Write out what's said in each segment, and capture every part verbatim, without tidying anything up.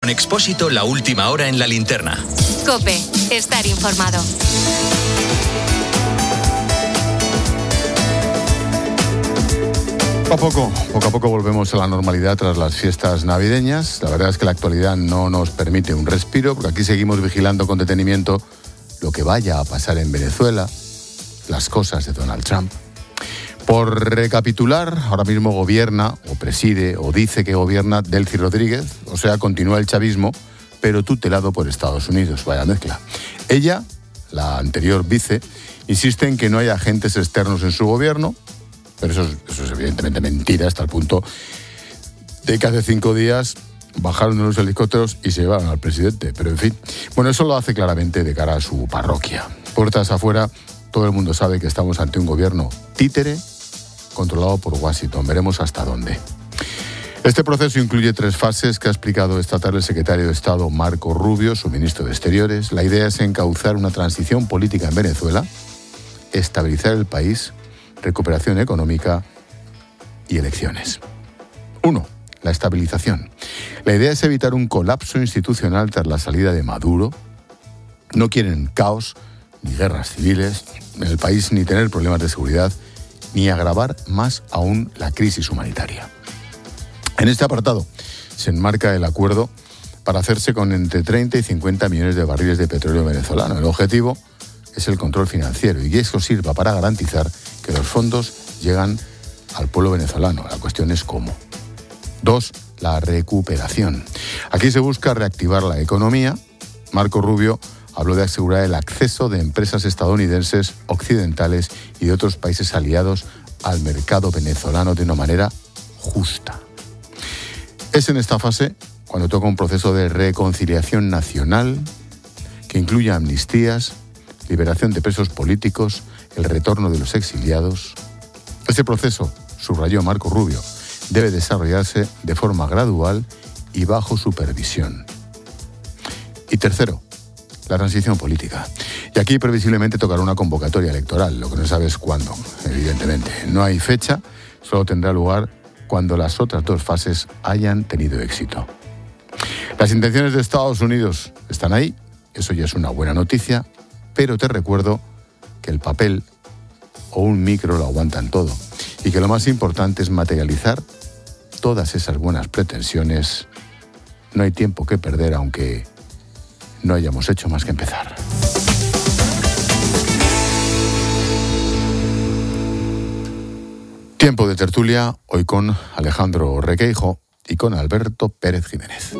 Con Expósito, la última hora en la linterna. COPE, estar informado. Poco a poco, poco a poco volvemos a la normalidad tras las fiestas navideñas. La verdad es que la actualidad no nos permite un respiro, porque aquí seguimos vigilando con detenimiento lo que vaya a pasar en Venezuela, las cosas de Donald Trump. Por recapitular, ahora mismo gobierna, o preside, o dice que gobierna Delcy Rodríguez, o sea, continúa el chavismo, pero tutelado por Estados Unidos. Vaya mezcla. Ella, la anterior vice, insiste en que no hay agentes externos en su gobierno, pero eso es, eso es evidentemente mentira, hasta el punto de que hace cinco días bajaron de los helicópteros y se llevaron al presidente. Pero en fin, bueno, eso lo hace claramente de cara a su parroquia. Puertas afuera, todo el mundo sabe que estamos ante un gobierno títere controlado por Washington. Veremos hasta dónde. Este proceso incluye tres fases que ha explicado esta tarde el secretario de Estado Marco Rubio, su ministro de Exteriores. La idea es encauzar una transición política en Venezuela, estabilizar el país, recuperación económica y elecciones. Uno, la estabilización. La idea es evitar un colapso institucional tras la salida de Maduro. No quieren caos ni guerras civiles en el país, ni tener problemas de seguridad, ni agravar más aún la crisis humanitaria. En este apartado se enmarca el acuerdo para hacerse con entre treinta y cincuenta millones de barriles de petróleo venezolano. El objetivo es el control financiero y que eso sirva para garantizar que los fondos llegan al pueblo venezolano. La cuestión es cómo. Dos, la recuperación. Aquí se busca reactivar la economía. Marco Rubio habló de asegurar el acceso de empresas estadounidenses, occidentales y de otros países aliados al mercado venezolano de una manera justa. Es en esta fase cuando toca un proceso de reconciliación nacional que incluya amnistías, liberación de presos políticos, el retorno de los exiliados. Este proceso, subrayó Marco Rubio, debe desarrollarse de forma gradual y bajo supervisión. Y tercero, la transición política. Y aquí previsiblemente tocará una convocatoria electoral, lo que no sabe es cuándo, evidentemente. No hay fecha, solo tendrá lugar cuando las otras dos fases hayan tenido éxito. Las intenciones de Estados Unidos están ahí, eso ya es una buena noticia, pero te recuerdo que el papel o un micro lo aguantan todo y que lo más importante es materializar todas esas buenas pretensiones. No hay tiempo que perder, aunque no hayamos hecho más que empezar. Tiempo de tertulia, hoy con Alejandro Requeijo y con Alberto Pérez Jiménez.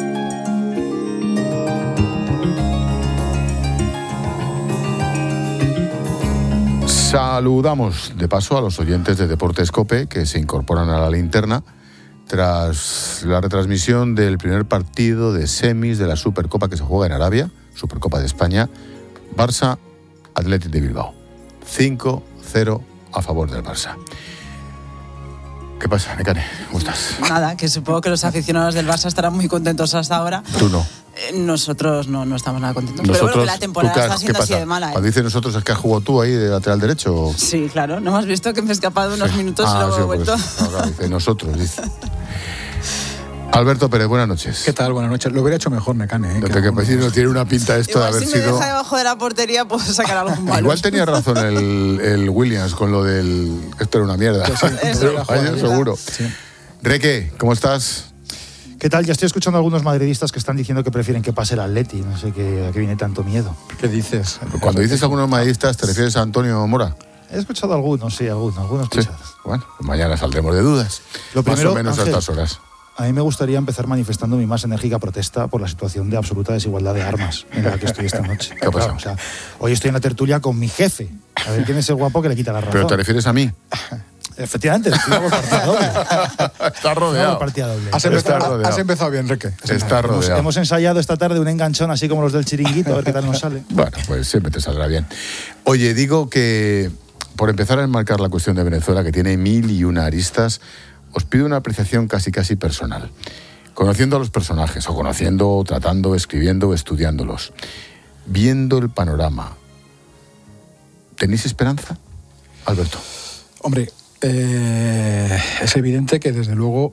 Saludamos de paso a los oyentes de Deportes COPE que se incorporan a la linterna tras la retransmisión del primer partido de semis de la Supercopa que se juega en Arabia, Supercopa de España, Barça Athletic de Bilbao. cinco cero a favor del Barça. ¿Qué pasa, Nekane? ¿Cómo estás? Nada, que supongo que los aficionados del Barça estarán muy contentos hasta ahora. Tú no. Eh, nosotros no, no estamos nada contentos. Nosotros, pero bueno, que la temporada está siendo así de mala. ¿eh? Cuando dice nosotros, ¿es que has jugado tú ahí de lateral derecho? Sí, claro. ¿No hemos visto que me he escapado unos sí. minutos ah, y luego sí, he vuelto? Pues, no, claro, dice nosotros, dice. Alberto Pérez, buenas noches. ¿Qué tal? Buenas noches. Lo hubiera hecho mejor, Nekane. ¿eh? No te que pues, no tiene una pinta esto Igual de haber si me sido... deja debajo de la portería puedo sacar algún malo. Igual tenía razón el, el Williams con lo del... Esto era una mierda. Sí, Pero, vaya, seguro. Sí. Reque, ¿cómo estás? ¿Qué tal? Ya estoy escuchando a algunos madridistas que están diciendo que prefieren que pase el Atleti. No sé qué, a qué viene tanto miedo. ¿Qué dices? Cuando dices algunos madridistas, ¿te refieres a Antonio Mora? He escuchado algunos, sí, algunos. algunos sí. Bueno, pues mañana saldremos de dudas. Lo primero, más o menos Ángel, a estas horas. A mí me gustaría empezar manifestando mi más enérgica protesta por la situación de absoluta desigualdad de armas en la que estoy esta noche. ¿Qué ha pasado? Claro, o sea, hoy estoy en la tertulia con mi jefe. A ver quién es el guapo que le quita la razón. ¿Pero te refieres a mí? Efectivamente, estoy por partida doble. Está rodeado. Partida doble. Has empezado, has empezado bien, Reque. Está rodeado. Hemos, hemos ensayado esta tarde un enganchón así como los del Chiringuito, a ver qué tal nos sale. Bueno, pues siempre te saldrá bien. Oye, digo que por empezar a enmarcar la cuestión de Venezuela, que tiene mil y una aristas, os pido una apreciación casi casi personal. Conociendo a los personajes, o conociendo, tratando, escribiendo, estudiándolos, viendo el panorama, ¿tenéis esperanza, Alberto? Hombre, eh, es evidente que desde luego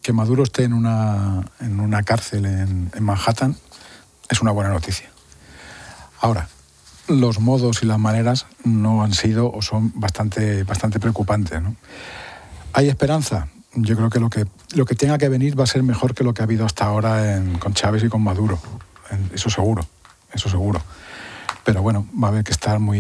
que Maduro esté en una, en una cárcel en, en Manhattan es una buena noticia. Ahora, los modos y las maneras no han sido o son bastante, bastante preocupantes, ¿no? ¿Hay esperanza? Yo creo que lo que lo que tenga que venir va a ser mejor que lo que ha habido hasta ahora en, con Chávez y con Maduro. Eso seguro, eso seguro. Pero bueno, va a haber que estar muy,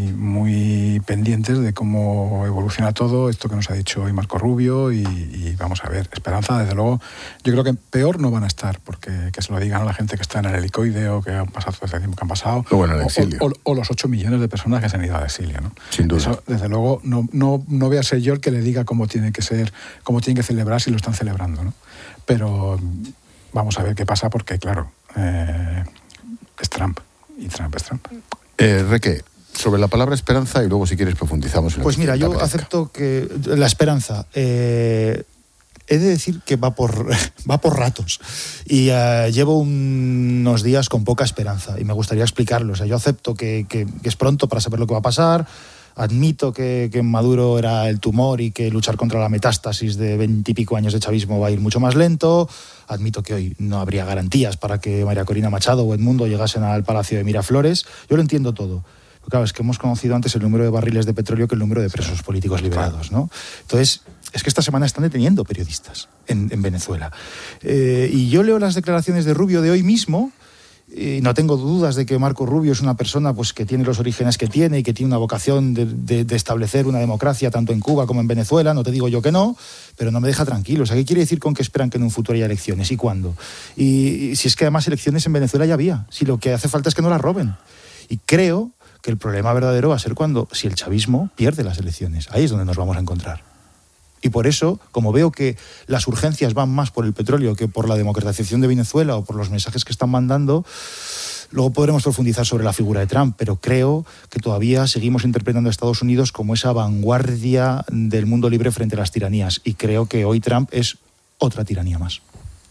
muy pendientes de cómo evoluciona todo, esto que nos ha dicho hoy Marco Rubio, y, y vamos a ver, esperanza, desde luego, yo creo que peor no van a estar, porque que se lo digan a la gente que está en el helicoide o que han pasado todo ese tiempo que han pasado, o, bueno, el exilio. O, o, o los ocho millones de personas que se han ido al exilio, ¿no? Sin duda. Eso, desde luego, no, no, no voy a ser yo el que le diga cómo tiene que ser, cómo tienen que celebrar si lo están celebrando, ¿no? Pero vamos a ver qué pasa, porque claro, eh, es Trump. Y Trump es Trump. Eh, Reque, sobre la palabra esperanza y luego si quieres profundizamos en la Pues mira, yo política. acepto que la esperanza, eh, he de decir que va por, va por ratos y uh, llevo un, unos días con poca esperanza y me gustaría explicarlo. O sea, yo acepto que, que, que es pronto para saber lo que va a pasar. Admito que, que Maduro era el tumor y que luchar contra la metástasis de veintipico años de chavismo va a ir mucho más lento. Admito que hoy no habría garantías para que María Corina Machado o Edmundo llegasen al Palacio de Miraflores. Yo lo entiendo todo. Pero claro, es que hemos conocido antes el número de barriles de petróleo que el número de presos políticos liberados, ¿no? Entonces, es que esta semana están deteniendo periodistas en, en Venezuela. Eh, y yo leo las declaraciones de Rubio de hoy mismo. Y no tengo dudas de que Marco Rubio es una persona pues, que tiene los orígenes que tiene y que tiene una vocación de, de, de establecer una democracia tanto en Cuba como en Venezuela. No te digo yo que no, pero no me deja tranquilo. O sea, ¿qué quiere decir con que esperan que en un futuro haya elecciones? ¿Y cuándo? Y, y si es que además elecciones en Venezuela ya había. Si lo que hace falta es que no las roben. Y creo que el problema verdadero va a ser cuando, si el chavismo pierde las elecciones. Ahí es donde nos vamos a encontrar. Y por eso, como veo que las urgencias van más por el petróleo que por la democratización de Venezuela o por los mensajes que están mandando, luego podremos profundizar sobre la figura de Trump, pero creo que todavía seguimos interpretando a Estados Unidos como esa vanguardia del mundo libre frente a las tiranías. Y creo que hoy Trump es otra tiranía más.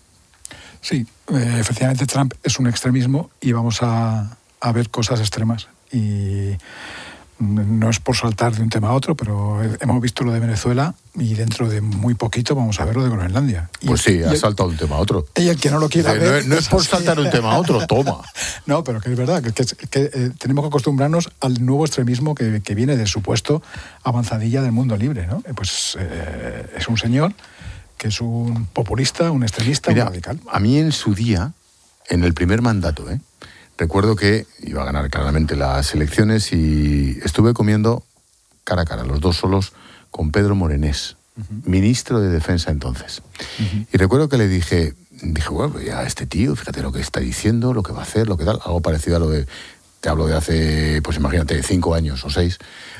Sí, eh, efectivamente Trump es un extremismo y vamos a, a ver cosas extremas. Y no es por saltar de un tema a otro, pero hemos visto lo de Venezuela y dentro de muy poquito vamos a ver lo de Groenlandia. Y pues sí, ha el, saltado de un tema a otro. Y el que no lo quiera Dice, ver... No, no es por saltar de un tema a otro, toma. No, pero que es verdad, que, que, que eh, tenemos que acostumbrarnos al nuevo extremismo que, que viene del supuesto avanzadilla del mundo libre, ¿no? Pues eh, es un señor que es un populista, un extremista, Mira, un radical. A mí en su día, en el primer mandato, ¿eh? recuerdo que iba a ganar claramente las elecciones y estuve comiendo cara a cara, los dos solos, con Pedro Morenés, uh-huh. ministro de Defensa entonces. Uh-huh. Y recuerdo que le dije, dije, bueno, ya este tío, fíjate lo que está diciendo, lo que va a hacer, lo que tal, algo parecido a lo de, te hablo de hace, pues imagínate, cinco años o seis,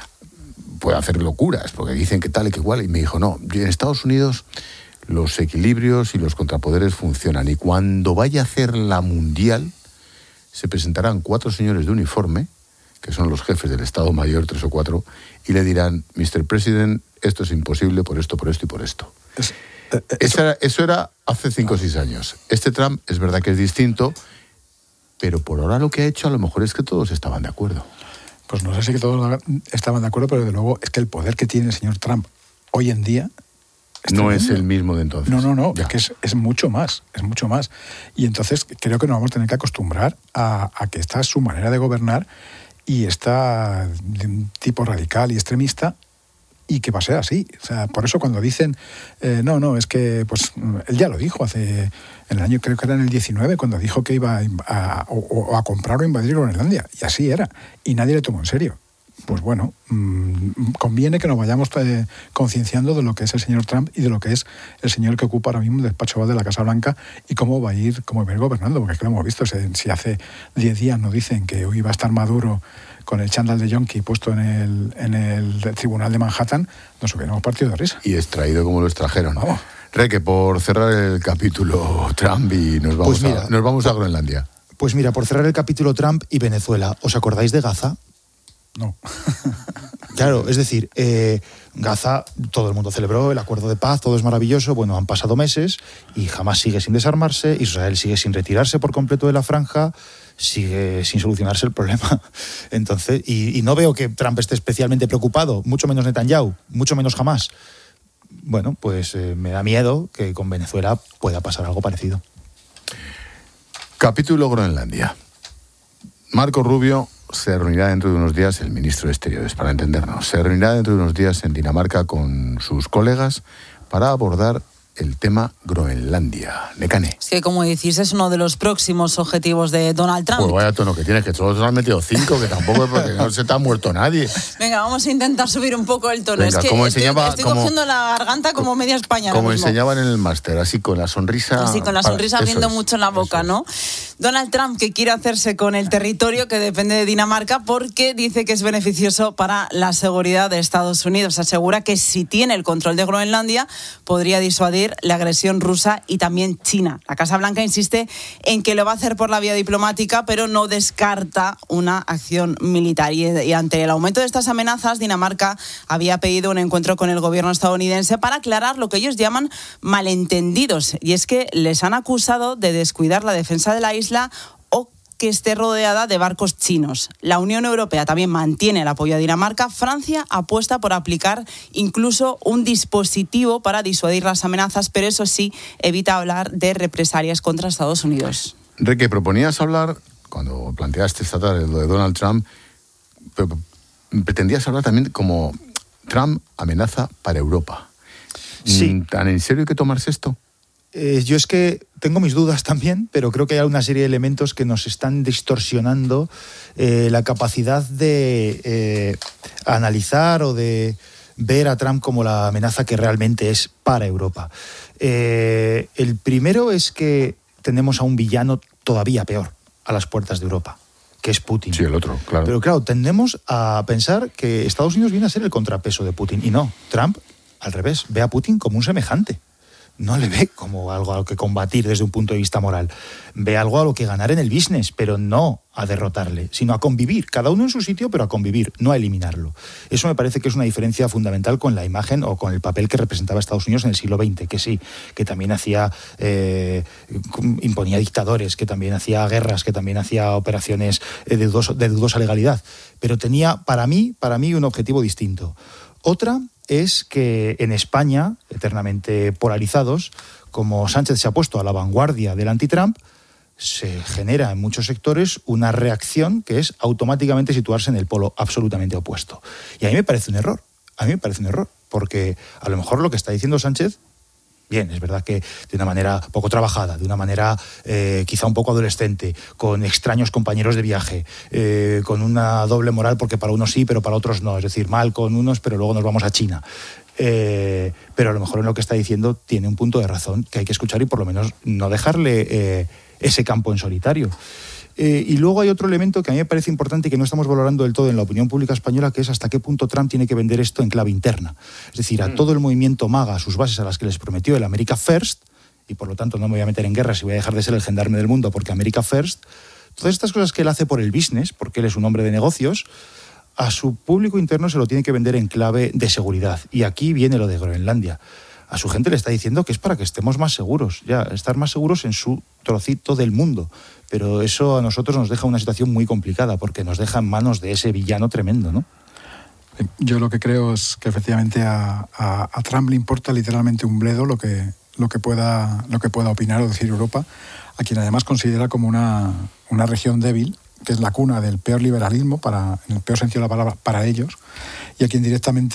puede hacer locuras, porque dicen que tal y que igual, y me dijo, no, en Estados Unidos los equilibrios y los contrapoderes funcionan, y cuando vaya a hacer la mundial, se presentarán cuatro señores de uniforme, que son los jefes del Estado Mayor, tres o cuatro, y le dirán, mister President, esto es imposible por esto, por esto y por esto. Es, eh, eso... Era, eso era hace cinco o seis años. Este Trump es verdad que es distinto, pero por ahora lo que ha hecho a lo mejor es que todos estaban de acuerdo. Pues no sé si que todos estaban de acuerdo, pero desde luego es que el poder que tiene el señor Trump hoy en día... No es el mismo de entonces. No, no, no, ya. es que es, es mucho más, es mucho más. Y entonces creo que nos vamos a tener que acostumbrar a, a que esta es su manera de gobernar y está de un tipo radical y extremista y que va a ser así. O sea, por eso cuando dicen, eh, no, no, es que, pues, él ya lo dijo hace, en el año, creo que era en el diecinueve, cuando dijo que iba a, a, o, a comprar o invadir Groenlandia. Y así era. Y nadie le tomó en serio. Pues bueno, mmm, conviene que nos vayamos eh, concienciando de lo que es el señor Trump y de lo que es el señor que ocupa ahora mismo el despacho Oval de la Casa Blanca y cómo va a ir, cómo va a ir gobernando, porque es que lo hemos visto. Si hace diez días nos dicen que hoy va a estar Maduro con el chándal de yonki puesto en el, en el tribunal de Manhattan, nos hubiéramos partido de risa. Y extraído como lo extrajeron. Vamos. Reque, por cerrar el capítulo Trump y nos vamos, pues mira, a, nos vamos a Groenlandia. Pues mira, por cerrar el capítulo Trump y Venezuela, ¿os acordáis de Gaza? No. Claro, es decir, eh, Gaza, todo el mundo celebró el acuerdo de paz, todo es maravilloso, bueno, han pasado meses y Hamas sigue sin desarmarse, Israel sigue sin retirarse por completo de la franja, sigue sin solucionarse el problema. Entonces, y, y no veo que Trump esté especialmente preocupado, mucho menos Netanyahu, mucho menos Hamas. bueno, pues eh, me da miedo que con Venezuela pueda pasar algo parecido. Capítulo Groenlandia. Marco Rubio se reunirá dentro de unos días, el ministro de Exteriores, para entendernos, se reunirá dentro de unos días en Dinamarca con sus colegas para abordar el tema Groenlandia. Nekane. Es que, como decís, es uno de los próximos objetivos de Donald Trump. Pues vaya tono que tienes, que solo te has metido cinco, que tampoco es porque no se te ha muerto nadie. Venga, vamos a intentar subir un poco el tono. Venga, es que como estoy, enseñaba, estoy como, cogiendo la garganta como media España. Como enseñaban en el máster, así con la sonrisa... Así con la sonrisa para, abriendo es, mucho la boca, ¿no? Donald Trump, que quiere hacerse con el territorio que depende de Dinamarca porque dice que es beneficioso para la seguridad de Estados Unidos. Asegura que si tiene el control de Groenlandia podría disuadir la agresión rusa y también China. La Casa Blanca insiste en que lo va a hacer por la vía diplomática, pero no descarta una acción militar. Y, y ante el aumento de estas amenazas, Dinamarca había pedido un encuentro con el gobierno estadounidense para aclarar lo que ellos llaman malentendidos. Y es que les han acusado de descuidar la defensa de la isla o que esté rodeada de barcos chinos. La Unión Europea también mantiene el apoyo a Dinamarca. Francia apuesta por aplicar incluso un dispositivo para disuadir las amenazas, pero eso sí, evita hablar de represalias contra Estados Unidos. Enrique, proponías hablar, cuando planteaste esta tarde lo de Donald Trump, pretendías hablar también como Trump amenaza para Europa. Sí. ¿Tan en serio hay que tomarse esto? Eh, yo es que tengo mis dudas también, pero creo que hay una serie de elementos que nos están distorsionando eh, la capacidad de eh, analizar o de ver a Trump como la amenaza que realmente es para Europa. Eh, el primero es que tenemos a un villano todavía peor a las puertas de Europa, que es Putin. Sí, el otro, claro. Pero claro, tendemos a pensar que Estados Unidos viene a ser el contrapeso de Putin. Y no, Trump, al revés, ve a Putin como un semejante. No le ve como algo a lo que combatir desde un punto de vista moral. Ve algo a lo que ganar en el business, pero no a derrotarle, sino a convivir, cada uno en su sitio, pero a convivir, no a eliminarlo. Eso me parece que es una diferencia fundamental con la imagen o con el papel que representaba Estados Unidos en el siglo veinte, que sí, que también hacía, eh, imponía dictadores, que también hacía guerras, que también hacía operaciones de dudosa, de dudosa legalidad, pero tenía, para mí, para mí, un objetivo distinto. Otra es que en España, eternamente polarizados, como Sánchez se ha puesto a la vanguardia del anti-Trump, se genera en muchos sectores una reacción que es automáticamente situarse en el polo absolutamente opuesto. Y a mí me parece un error, a mí me parece un error, porque a lo mejor lo que está diciendo Sánchez, bien, es verdad que de una manera poco trabajada, de una manera eh, quizá un poco adolescente, con extraños compañeros de viaje, eh, con una doble moral porque para unos sí, pero para otros no. Es decir, mal con unos, pero luego nos vamos a China. Eh, pero a lo mejor en lo que está diciendo tiene un punto de razón que hay que escuchar y por lo menos no dejarle eh, ese campo en solitario. Eh, y luego hay otro elemento que a mí me parece importante y que no estamos valorando del todo en la opinión pública española, que es hasta qué punto Trump tiene que vender esto en clave interna. Es decir, a mm. todo el movimiento MAGA, a sus bases a las que les prometió el America First, y por lo tanto no me voy a meter en guerra si voy a dejar de ser el gendarme del mundo porque America First, todas estas cosas que él hace por el business, porque él es un hombre de negocios, a su público interno se lo tiene que vender en clave de seguridad. Y aquí viene lo de Groenlandia. A su gente le está diciendo que es para que estemos más seguros, ya, estar más seguros en su trocito del mundo. Pero eso a nosotros nos deja una situación muy complicada, porque nos deja en manos de ese villano tremendo, ¿no? Yo lo que creo es que efectivamente a, a, a Trump le importa literalmente un bledo lo que, lo que, pueda, lo que pueda opinar o decir Europa, a quien además considera como una, una región débil, que es la cuna del peor liberalismo, para, en el peor sentido de la palabra, para ellos, y a quien directamente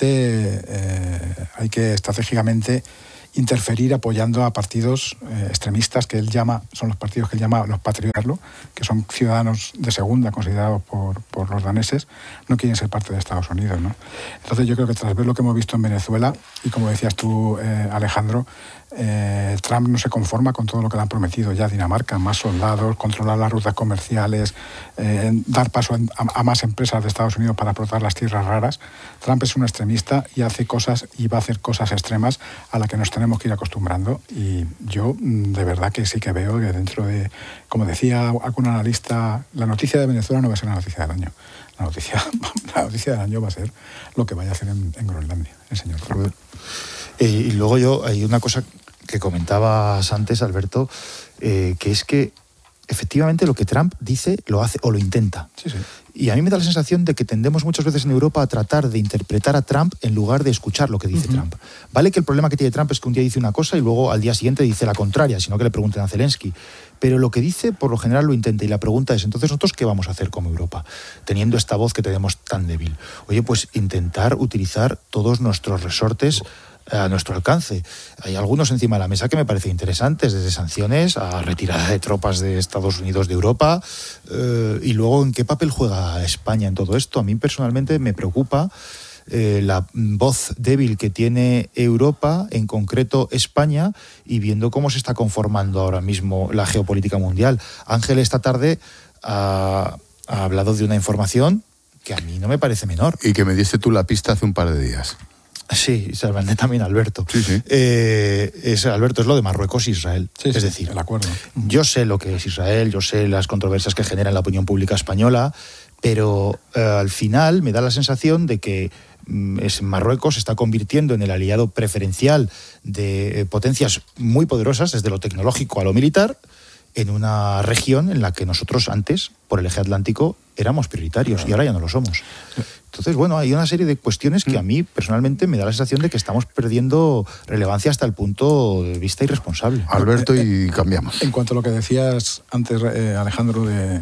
eh, hay que estratégicamente interferir apoyando a partidos eh, extremistas que él llama, son los partidos que él llama los patriotas, que son ciudadanos de segunda considerados por, por los daneses, no quieren ser parte de Estados Unidos, ¿no? Entonces yo creo que tras ver lo que hemos visto en Venezuela, y como decías tú, eh, Alejandro, eh, Trump no se conforma con todo lo que le han prometido ya a Dinamarca, más soldados, controlar las rutas comerciales, eh, dar paso a, a más empresas de Estados Unidos para explotar las tierras raras. Trump es un extremista y hace cosas y va a hacer cosas extremas a las que nos tenemos que ir acostumbrando, y yo de verdad que sí que veo que dentro de, como decía algún analista, la noticia de Venezuela no va a ser la noticia del año. La noticia, la noticia del año va a ser lo que vaya a hacer en, en Groenlandia el señor Trump. Eh, y luego yo, hay una cosa que comentabas antes, Alberto, eh, que es que efectivamente lo que Trump dice lo hace o lo intenta. Sí, sí. Y a mí me da la sensación de que tendemos muchas veces en Europa a tratar de interpretar a Trump en lugar de escuchar lo que dice uh-huh. Trump. Vale que el problema que tiene Trump es que un día dice una cosa y luego al día siguiente dice la contraria, sino que le pregunten a Zelensky. Pero lo que dice, por lo general, lo intenta. Y la pregunta es, entonces, ¿nosotros qué vamos a hacer como Europa? Teniendo esta voz que tenemos tan débil. Oye, pues intentar utilizar todos nuestros resortes a nuestro alcance. Hay algunos encima de la mesa que me parecen interesantes, desde sanciones a retirada de tropas de Estados Unidos de Europa, eh, y luego en qué papel juega España en todo esto. A mí personalmente me preocupa eh, la voz débil que tiene Europa, en concreto España, y viendo cómo se está conformando ahora mismo la geopolítica mundial. Ángel esta tarde ha, ha hablado de una información que a mí no me parece menor. Y que me diste tú la pista hace un par de días. Sí, se lo mandé también a Alberto. Sí, sí. Eh, es, Alberto, es lo de Marruecos e Israel. Sí, es sí, decir, el acuerdo. Yo sé lo que es Israel, yo sé las controversias que genera en la opinión pública española, pero eh, al final me da la sensación de que mm, es, Marruecos se está convirtiendo en el aliado preferencial de eh, potencias muy poderosas, desde lo tecnológico a lo militar, en una región en la que nosotros antes, por el eje atlántico, éramos prioritarios y ahora ya no lo somos. Entonces, bueno, hay una serie de cuestiones que a mí personalmente me da la sensación de que estamos perdiendo relevancia hasta el punto de vista irresponsable. Alberto, y cambiamos. En cuanto a lo que decías antes, eh, Alejandro, de,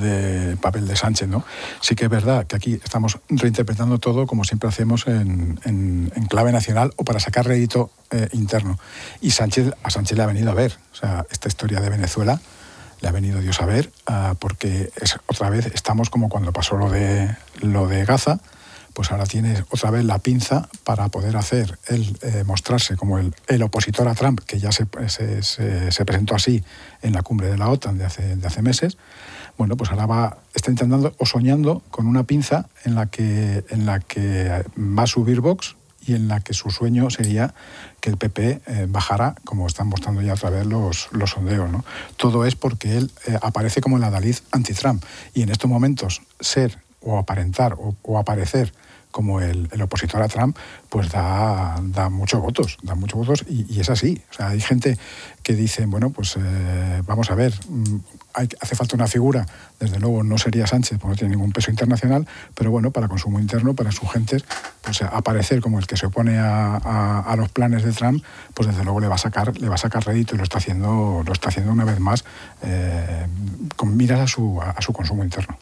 de papel de Sánchez, ¿no? Sí que es verdad que aquí estamos reinterpretando todo como siempre hacemos en, en, en clave nacional o para sacar rédito eh, interno. Y Sánchez, a Sánchez le ha venido a ver. O sea, esta historia de Venezuela le ha venido Dios a ver, uh, porque es, otra vez estamos como cuando pasó lo de, lo de Gaza, pues ahora tiene otra vez la pinza para poder hacer, él eh, mostrarse como el, el opositor a Trump, que ya se, se, se, se presentó así en la cumbre de la OTAN de hace, de hace meses. Bueno, pues ahora va, está intentando o soñando con una pinza en la que, en la que va a subir Vox, y en la que su sueño sería que el P P eh, bajara, como están mostrando ya otra vez los, los sondeos, ¿no? Todo es porque él eh, aparece como el adalid anti-Trump. Y en estos momentos ser o aparentar o, o aparecer como el, el opositor a Trump, pues da, da muchos votos, da muchos votos y, y es así. O sea, hay gente que dice, bueno, pues eh, vamos a ver, hay, hace falta una figura, desde luego no sería Sánchez, porque no tiene ningún peso internacional, pero bueno, para consumo interno, para sus gentes, pues aparecer como el que se opone a, a, a los planes de Trump, pues desde luego le va a sacar, le va a sacar rédito y lo está haciendo, lo está haciendo una vez más eh, con miras a su, a, a su consumo interno.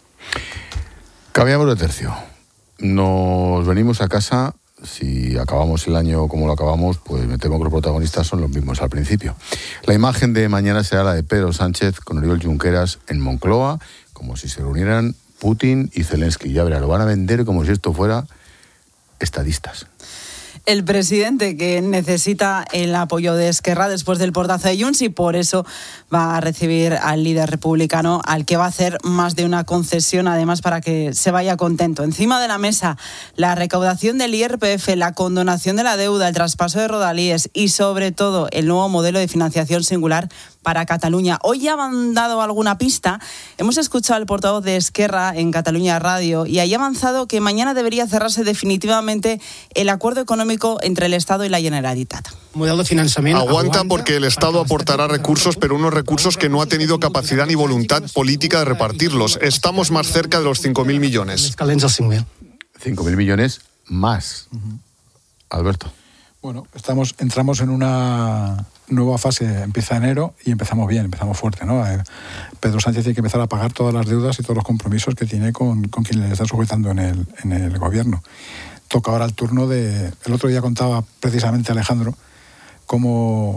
Cambiamos de tercio. Nos venimos a casa, si acabamos el año como lo acabamos, pues me temo que los protagonistas son los mismos al principio. La imagen de mañana será la de Pedro Sánchez con Oriol Junqueras en Moncloa, como si se reunieran Putin y Zelensky. Ya verá, lo van a vender como si esto fuera estadistas. El presidente que necesita el apoyo de Esquerra después del portazo de Junts y por eso va a recibir al líder republicano, al que va a hacer más de una concesión, además, para que se vaya contento. Encima de la mesa, la recaudación del I R P F, la condonación de la deuda, el traspaso de Rodalíes y, sobre todo, el nuevo modelo de financiación singular para Cataluña. Hoy ya han dado alguna pista. Hemos escuchado al portavoz de Esquerra en Cataluña Radio y ahí ha avanzado que mañana debería cerrarse definitivamente el acuerdo económico entre el Estado y la Generalitat. Modelo de financiamiento aguanta, aguanta porque el Estado aportará recursos, pero unos recursos que no ha tenido capacidad ni voluntad política de repartirlos. Estamos más cerca de los cinco mil millones. cinco mil millones más. Uh-huh. Alberto. Bueno, estamos, entramos en una nueva fase, empieza enero y empezamos bien, empezamos fuerte, ¿no? Eh, Pedro Sánchez tiene que empezar a pagar todas las deudas y todos los compromisos que tiene con, con quien le está sujetando en el, en el gobierno. Toca ahora el turno de... El otro día contaba precisamente Alejandro cómo,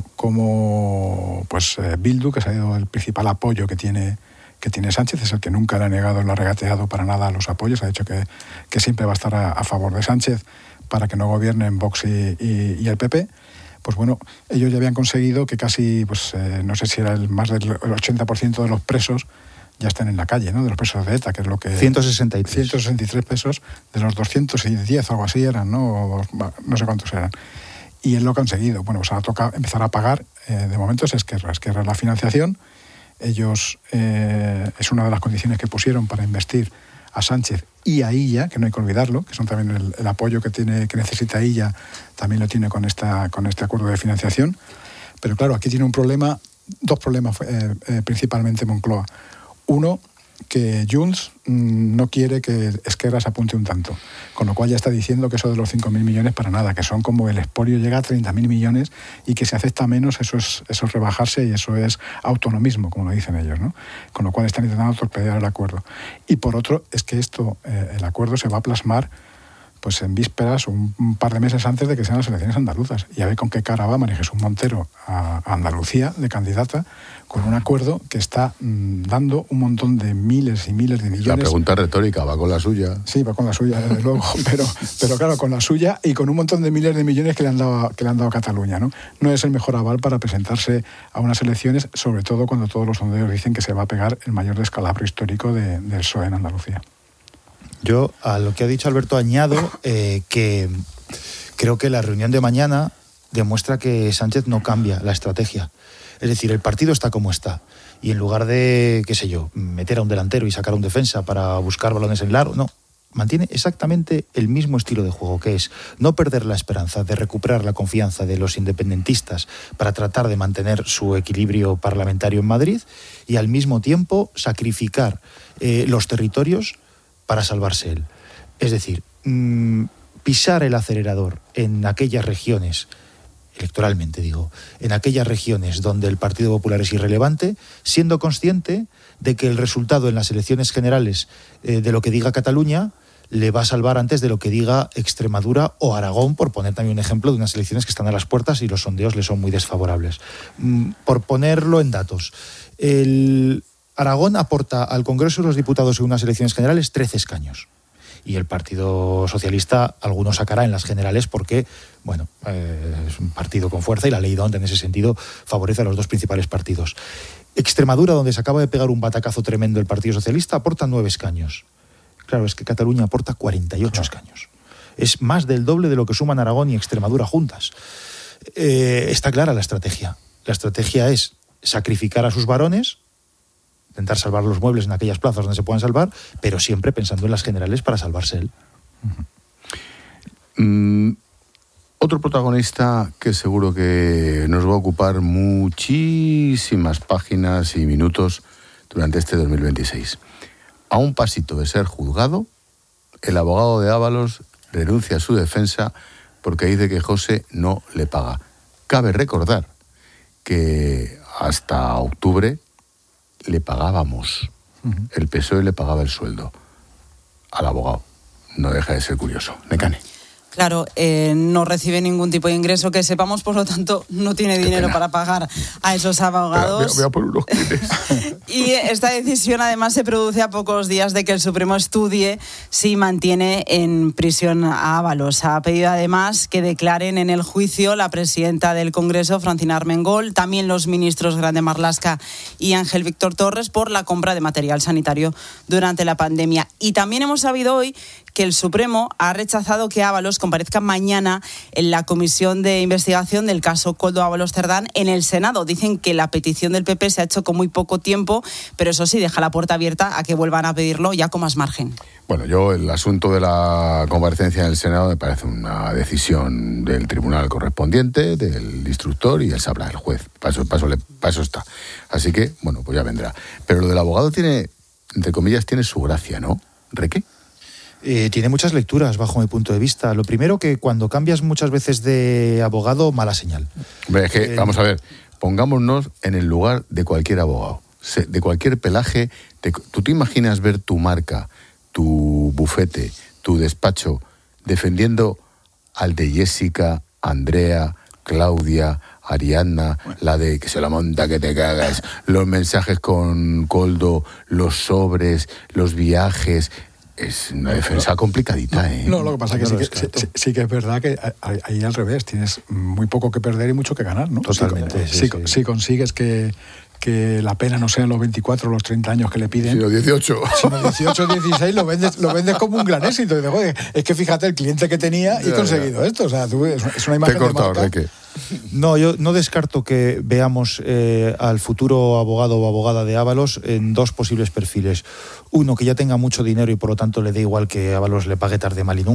cómo pues, eh, Bildu, que ha sido el principal apoyo que tiene, que tiene Sánchez, es el que nunca le ha negado, le ha regateado para nada los apoyos, ha dicho que, que siempre va a estar a, a favor de Sánchez para que no gobiernen Vox y, y, y el P P. Pues bueno, ellos ya habían conseguido que casi, pues eh, no sé si era el más del ochenta por ciento de los presos ya están en la calle, ¿no? De los presos de ETA, que es lo que... ciento sesenta y tres. ciento sesenta y tres pesos de los doscientos diez o algo así eran, ¿no? No sé cuántos eran. Y él lo ha conseguido. Bueno, pues ahora toca empezar a pagar. Eh, de momento es Esquerra. Esquerra es la financiación. Ellos, eh, es una de las condiciones que pusieron para investir a Sánchez y a Illa, que no hay que olvidarlo, que son también el, el apoyo que tiene, que necesita Illa, también lo tiene con esta, con este acuerdo de financiación. Pero claro, aquí tiene un problema dos problemas eh, eh, principalmente Moncloa. Uno, que Junts mmm, no quiere que Esquerra se apunte un tanto, con lo cual ya está diciendo que eso de los cinco mil millones para nada, que son como el expolio llega a treinta mil millones y que si acepta menos eso es, eso es rebajarse y eso es autonomismo, como lo dicen ellos, ¿no? Con lo cual están intentando torpedear el acuerdo. Y por otro, es que esto, eh, el acuerdo se va a plasmar pues en vísperas, un, un par de meses antes de que sean las elecciones andaluzas. Y a ver con qué cara va María Jesús Montero a, a Andalucía de candidata con un acuerdo que está mmm, dando un montón de miles y miles de millones. La pregunta retórica, ¿va con la suya? Sí, va con la suya, desde luego, pero, pero claro, con la suya y con un montón de miles de millones que le han dado, que le han dado a Cataluña, ¿no? No es el mejor aval para presentarse a unas elecciones, sobre todo cuando todos los sondeos dicen que se va a pegar el mayor descalabro histórico de, del P S O E en Andalucía. Yo, a lo que ha dicho Alberto, añado eh, que creo que la reunión de mañana demuestra que Sánchez no cambia la estrategia. Es decir, el partido está como está. Y en lugar de, qué sé yo, meter a un delantero y sacar a un defensa para buscar balones en largo, no. Mantiene exactamente el mismo estilo de juego, que es no perder la esperanza de recuperar la confianza de los independentistas para tratar de mantener su equilibrio parlamentario en Madrid y al mismo tiempo sacrificar eh, los territorios para salvarse él. Es decir, mmm, pisar el acelerador en aquellas regiones, electoralmente digo, en aquellas regiones donde el Partido Popular es irrelevante, siendo consciente de que el resultado en las elecciones generales eh, de lo que diga Cataluña le va a salvar antes de lo que diga Extremadura o Aragón, por poner también un ejemplo de unas elecciones que están a las puertas y los sondeos le son muy desfavorables. Mm, por ponerlo en datos, el Aragón aporta al Congreso de los Diputados en unas elecciones generales trece escaños. Y el Partido Socialista algunos sacará en las generales porque, bueno, eh, es un partido con fuerza y la ley D O N T en ese sentido favorece a los dos principales partidos. Extremadura, donde se acaba de pegar un batacazo tremendo el Partido Socialista, aporta nueve escaños. Claro, es que Cataluña aporta cuarenta y ocho escaños. Es más del doble de lo que suman Aragón y Extremadura juntas. Eh, está clara la estrategia. La estrategia es sacrificar a sus varones, intentar salvar los muebles en aquellas plazas donde se puedan salvar, pero siempre pensando en las generales para salvarse él. Uh-huh. Mm, otro protagonista que seguro que nos va a ocupar muchísimas páginas y minutos durante este dos mil veintiséis. A un pasito de ser juzgado, el abogado de Ábalos renuncia a su defensa porque dice que José no le paga. Cabe recordar que hasta octubre le pagábamos, uh-huh. el P S O E le pagaba el sueldo al abogado. No deja de ser curioso. Necane. Claro, eh, no recibe ningún tipo de ingreso que sepamos, por lo tanto no tiene Qué dinero pena. para pagar a esos abogados. Voy a, voy a por unos clines. Y esta decisión además se produce a pocos días de que el Supremo estudie si mantiene en prisión a Ábalos. Ha pedido además que declaren en el juicio la presidenta del Congreso, Francina Armengol, también los ministros Grande Marlaska y Ángel Víctor Torres por la compra de material sanitario durante la pandemia. Y también hemos sabido hoy que el Supremo ha rechazado que Ábalos comparezca mañana en la comisión de investigación del caso Koldo Ábalos Cerdán en el Senado. Dicen que la petición del P P se ha hecho con muy poco tiempo, pero eso sí, deja la puerta abierta a que vuelvan a pedirlo ya con más margen. Bueno, yo el asunto de la comparecencia en el Senado me parece una decisión del tribunal correspondiente, del instructor, y él sabrá, el juez. Para eso, para eso, le, para eso está. Así que, bueno, pues ya vendrá. Pero lo del abogado tiene, entre comillas, tiene su gracia, ¿no? ¿Requé? Eh, tiene muchas lecturas bajo mi punto de vista. Lo primero, que cuando cambias muchas veces de abogado, mala señal. Hombre, es que, eh, vamos a ver, pongámonos en el lugar de cualquier abogado, de cualquier pelaje. De, ¿tú te imaginas ver tu marca, tu bufete, tu despacho, defendiendo al de Jessica, Andrea, Claudia, Ariadna, la de que se la monta que te cagas, los mensajes con Koldo, los sobres, los viajes? Es una defensa complicadita, ¿eh? No, lo que pasa es que, No sí, que sí, sí que es verdad que ahí al revés, tienes muy poco que perder y mucho que ganar, ¿no? Totalmente. Si, sí, si, sí. si consigues que, que la pena no sean los veinticuatro o los treinta años que le piden, Sí, los dieciocho. sino dieciocho o dieciséis, lo vendes, lo vendes como un gran éxito. Y dices, joder, es que fíjate el cliente que tenía y he conseguido esto. O sea, tú, es, es una imagen Te he cortado, de marca. Reque. No, yo no descarto que veamos eh, al futuro abogado o abogada de Ábalos en dos posibles perfiles. Uno, que ya tenga mucho dinero y por lo tanto le dé igual que Ábalos le pague tarde, mal y nunca,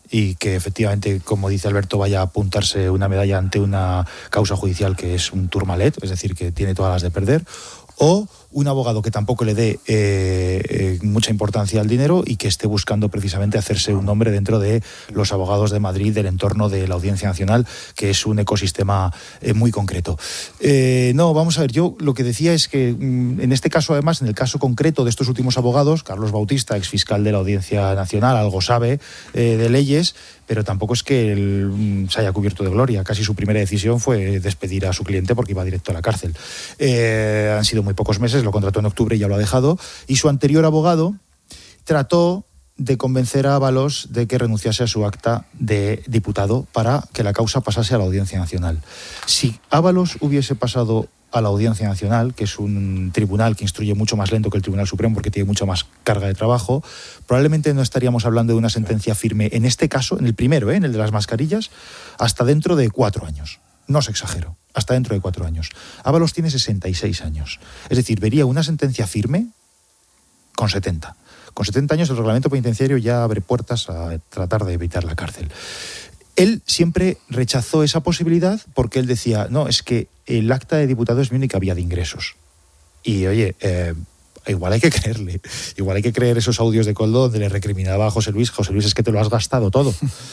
y que efectivamente, como dice Alberto, vaya a apuntarse una medalla ante una causa judicial que es un tourmalet, es decir, que tiene todas las de perder, o un abogado que tampoco le dé eh, eh, mucha importancia al dinero y que esté buscando precisamente hacerse un nombre dentro de los abogados de Madrid, del entorno de la Audiencia Nacional, que es un ecosistema eh, muy concreto. Eh, no, vamos a ver, yo lo que decía es que mm, en este caso, además, en el caso concreto de estos últimos abogados, Carlos Bautista, exfiscal de la Audiencia Nacional, algo sabe eh, de leyes, pero tampoco es que él se haya cubierto de gloria. Casi su primera decisión fue despedir a su cliente porque iba directo a la cárcel. Eh, han sido muy pocos meses, lo contrató en octubre y ya lo ha dejado. Y su anterior abogado trató de convencer a Ábalos de que renunciase a su acta de diputado para que la causa pasase a la Audiencia Nacional. Si Ábalos hubiese pasado a la Audiencia Nacional, que es un tribunal que instruye mucho más lento que el Tribunal Supremo porque tiene mucha más carga de trabajo, probablemente no estaríamos hablando de una sentencia firme, en este caso, en el primero, ¿eh? en el de las mascarillas, hasta dentro de cuatro años. No os exagero, hasta dentro de cuatro años. Ábalos tiene sesenta y seis años. Es decir, vería una sentencia firme con setenta. Con setenta años el reglamento penitenciario ya abre puertas a tratar de evitar la cárcel. Él siempre rechazó esa posibilidad porque él decía, no, es que el acta de diputado es mi única vía de ingresos. Y oye, eh, igual hay que creerle, igual hay que creer esos audios de Koldo donde le recriminaba a José Luis, José Luis, es que te lo has gastado todo.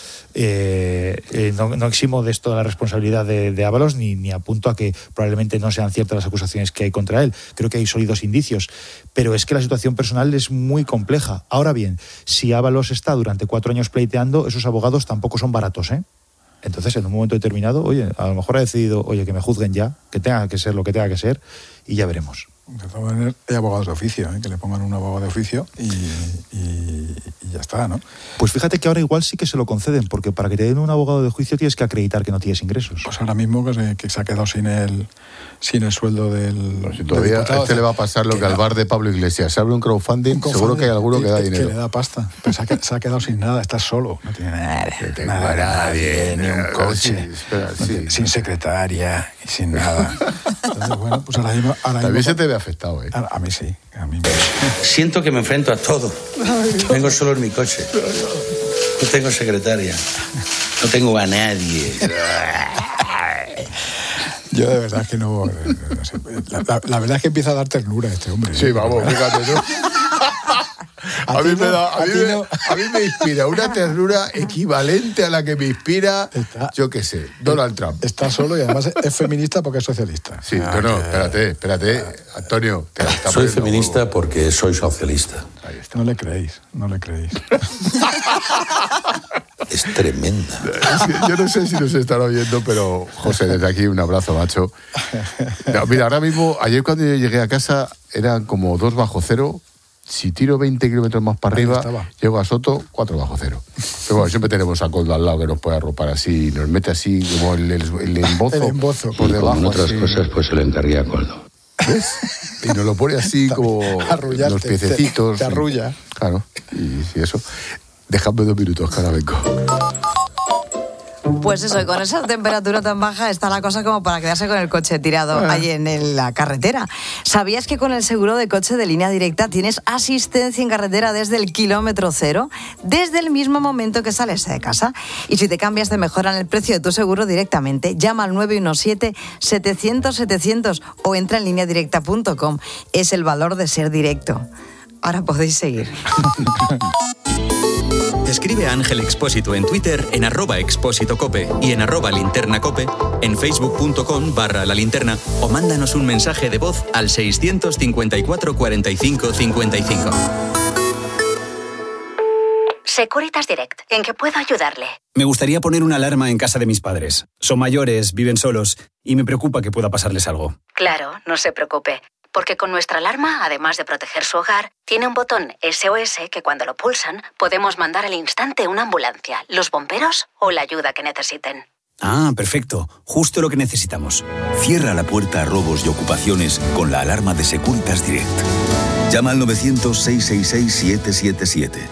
Eh, eh, no, no eximo de esto de la responsabilidad de, de Ábalos ni, ni apunto a que probablemente no sean ciertas las acusaciones que hay contra él. Creo que hay sólidos indicios, pero es que la situación personal es muy compleja. Ahora bien, si Ábalos está durante cuatro años pleiteando, esos abogados tampoco son baratos, ¿eh? Entonces, en un momento determinado, oye, a lo mejor ha decidido, oye, que me juzguen ya, que tenga que ser lo que tenga que ser, y ya veremos. De todas maneras, hay abogados de oficio, ¿eh? Que le pongan un abogado de oficio y, y, y ya está, ¿no? Pues fíjate que ahora igual sí que se lo conceden, porque para que te den un abogado de juicio tienes que acreditar que no tienes ingresos. Pues ahora mismo que se, que se ha quedado sin el sin el sueldo del... Pues si todavía a este le va a pasar lo que al bar de Pablo Iglesias. Se abre un crowdfunding, un crowdfunding seguro que hay alguno que da que, dinero. Que le da pasta. Pero se ha, se ha quedado sin nada, está solo. No tiene nada, no nada, nadie, ni un coche, sí, espera, no sí. tiene, sin secretaria y sin nada. Entonces, bueno, pues ahora mismo... Ahora También mismo, se te ve afectado, ¿eh? A, a mí sí, a mí me... Siento que me enfrento a todo. Vengo solo en mi coche. No tengo secretaria. No tengo a nadie. Yo de verdad que no... no sé, la, la, la verdad es que empieza a dar ternura a este hombre. Sí, ¿eh? Vamos, fíjate, ¿no? A, a, mí me da, a, a, mí me, no. a mí me inspira una ternura equivalente a la que me inspira, está, yo qué sé, Donald Trump. Está solo y además es feminista porque es socialista. Sí, ah, no, no, espérate, espérate, Antonio. Te está soy feminista huevo. Porque soy socialista. Ahí está. No le creéis, no le creéis. Es tremenda. Es que yo no sé si nos estará oyendo, pero José, desde aquí un abrazo, macho. No, mira, ahora mismo, ayer cuando yo llegué a casa eran como dos bajo cero. Si tiro veinte kilómetros más para arriba, llego a Soto, cuatro bajo cero. Pero bueno, siempre tenemos a Koldo al lado que nos puede arropar así, nos mete así como el, el, el embozo, el embozo por y debajo. Como en otras así. Cosas, pues se lo encargué a Koldo. ¿Ves? Y nos lo pone así como los piececitos. Te, te arrulla. Y, claro, y, y eso. Dejadme dos minutos, que ahora vengo. Pues eso, y con esa temperatura tan baja está la cosa como para quedarse con el coche tirado ah. ahí en el, la carretera. ¿Sabías que con el seguro de coche de Línea Directa tienes asistencia en carretera desde el kilómetro cero? Desde el mismo momento que sales de casa. Y si te cambias te mejoran el precio de tu seguro directamente. Llama al nueve uno siete, setecientos, setecientos o entra en línea directa punto com. Es el valor de ser directo. Ahora podéis seguir. Escribe a Ángel Expósito en Twitter en arroba expósito cope y en arroba linterna cope, en facebook punto com barra la linterna o mándanos un mensaje de voz al seiscientos cincuenta y cuatro cuarenta y cinco cincuenta y cinco. Securitas Direct, ¿en qué puedo ayudarle? Me gustaría poner una alarma en casa de mis padres. Son mayores, viven solos y me preocupa que pueda pasarles algo. Claro, no se preocupe. Porque con nuestra alarma, además de proteger su hogar, tiene un botón S O S que cuando lo pulsan podemos mandar al instante una ambulancia, los bomberos o la ayuda que necesiten. Ah, perfecto. Justo lo que necesitamos. Cierra la puerta a robos y ocupaciones con la alarma de Securitas Direct. Llama al novecientos, seiscientos sesenta y seis, siete siete siete.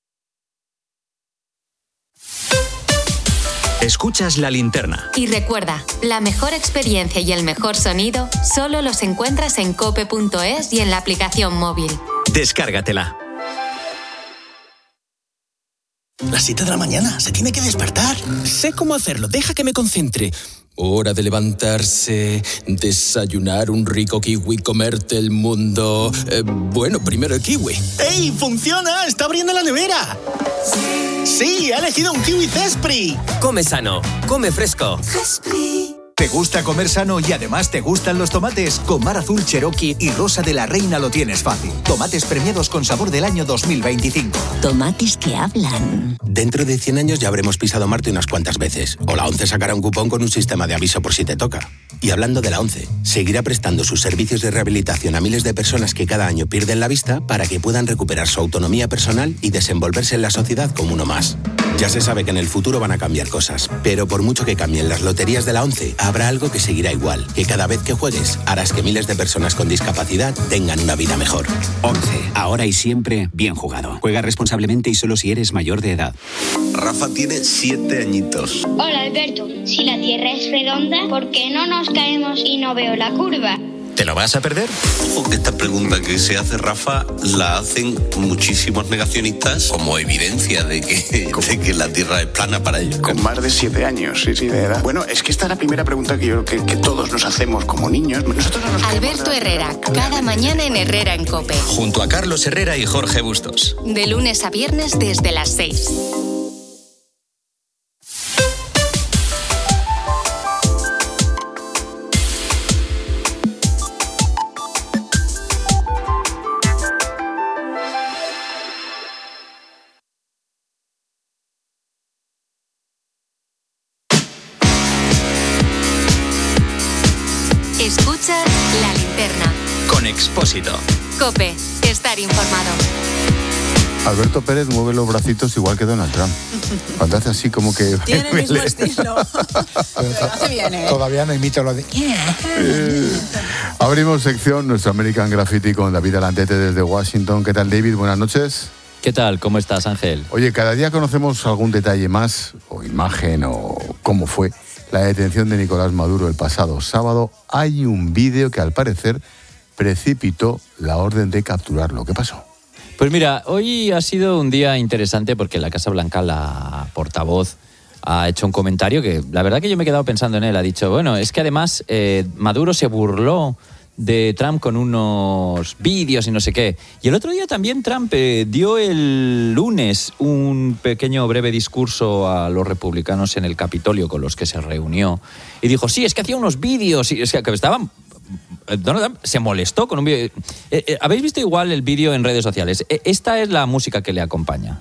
Escuchas La Linterna. Y recuerda, la mejor experiencia y el mejor sonido solo los encuentras en cope punto es y en la aplicación móvil. Descárgatela. Las siete de la mañana, se tiene que despertar. Sé cómo hacerlo, deja que me concentre. Hora de levantarse, desayunar un rico kiwi, comerte el mundo. Eh, bueno, primero el kiwi. ¡Ey, funciona! ¡Está abriendo la nevera! Sí, sí, ha elegido un kiwi Zespri. Come sano, come fresco. Zespri. ¿Te gusta comer sano y además te gustan los tomates? Con Mar Azul, Cherokee y Rosa de la Reina lo tienes fácil. Tomates premiados con sabor del año dos mil veinticinco. Tomates que hablan. Dentro de cien años ya habremos pisado Marte unas cuantas veces. O la ONCE sacará un cupón con un sistema de aviso por si te toca. Y hablando de la ONCE, seguirá prestando sus servicios de rehabilitación a miles de personas que cada año pierden la vista para que puedan recuperar su autonomía personal y desenvolverse en la sociedad como uno más. Ya se sabe que en el futuro van a cambiar cosas, pero por mucho que cambien las loterías de la ONCE, habrá algo que seguirá igual, que cada vez que juegues harás que miles de personas con discapacidad tengan una vida mejor. ONCE, ahora y siempre bien jugado. Juega responsablemente y solo si eres mayor de edad. Rafa tiene siete añitos. Hola Alberto, si la Tierra es redonda, ¿por qué no nos caemos y no veo la curva? ¿Te lo vas a perder? Ojo que esta pregunta que se hace Rafa la hacen muchísimos negacionistas como evidencia de que, de que la Tierra es plana para ellos. Con más de siete años, sí, sí, de edad. Bueno, es que esta es la primera pregunta que yo que, que todos nos hacemos como niños. Nosotros no nos Alberto Herrera, cada mañana en Herrera en COPE. Junto a Carlos Herrera y Jorge Bustos. De lunes a viernes desde las seis. Escucha La Linterna. Con Expósito. COPE. Estar informado. Alberto Pérez mueve los bracitos igual que Donald Trump. Cuando hace así como que... Tiene el mismo estilo. Pero hace bien, ¿eh? Todavía no imito lo de... Eh, abrimos sección, nuestro American Graffiti con David Alantete desde Washington. ¿Qué tal, David? Buenas noches. ¿Qué tal? ¿Cómo estás, Ángel? Oye, cada día conocemos algún detalle más, o imagen, o cómo fue la detención de Nicolás Maduro el pasado sábado. Hay un vídeo que al parecer precipitó la orden de capturarlo. ¿Qué pasó? Pues mira, hoy ha sido un día interesante porque en la Casa Blanca la portavoz ha hecho un comentario que la verdad que yo me he quedado pensando en él. Ha dicho, bueno, es que además eh, Maduro se burló de Trump con unos vídeos y no sé qué. Y el otro día también Trump eh, dio el lunes un pequeño breve discurso a los republicanos en el Capitolio con los que se reunió. Y dijo, sí, es que hacía unos vídeos, y es que estaban... Donald Trump se molestó con un vídeo. Eh, eh, ¿Habéis visto igual el vídeo en redes sociales? Eh, esta es la música que le acompaña.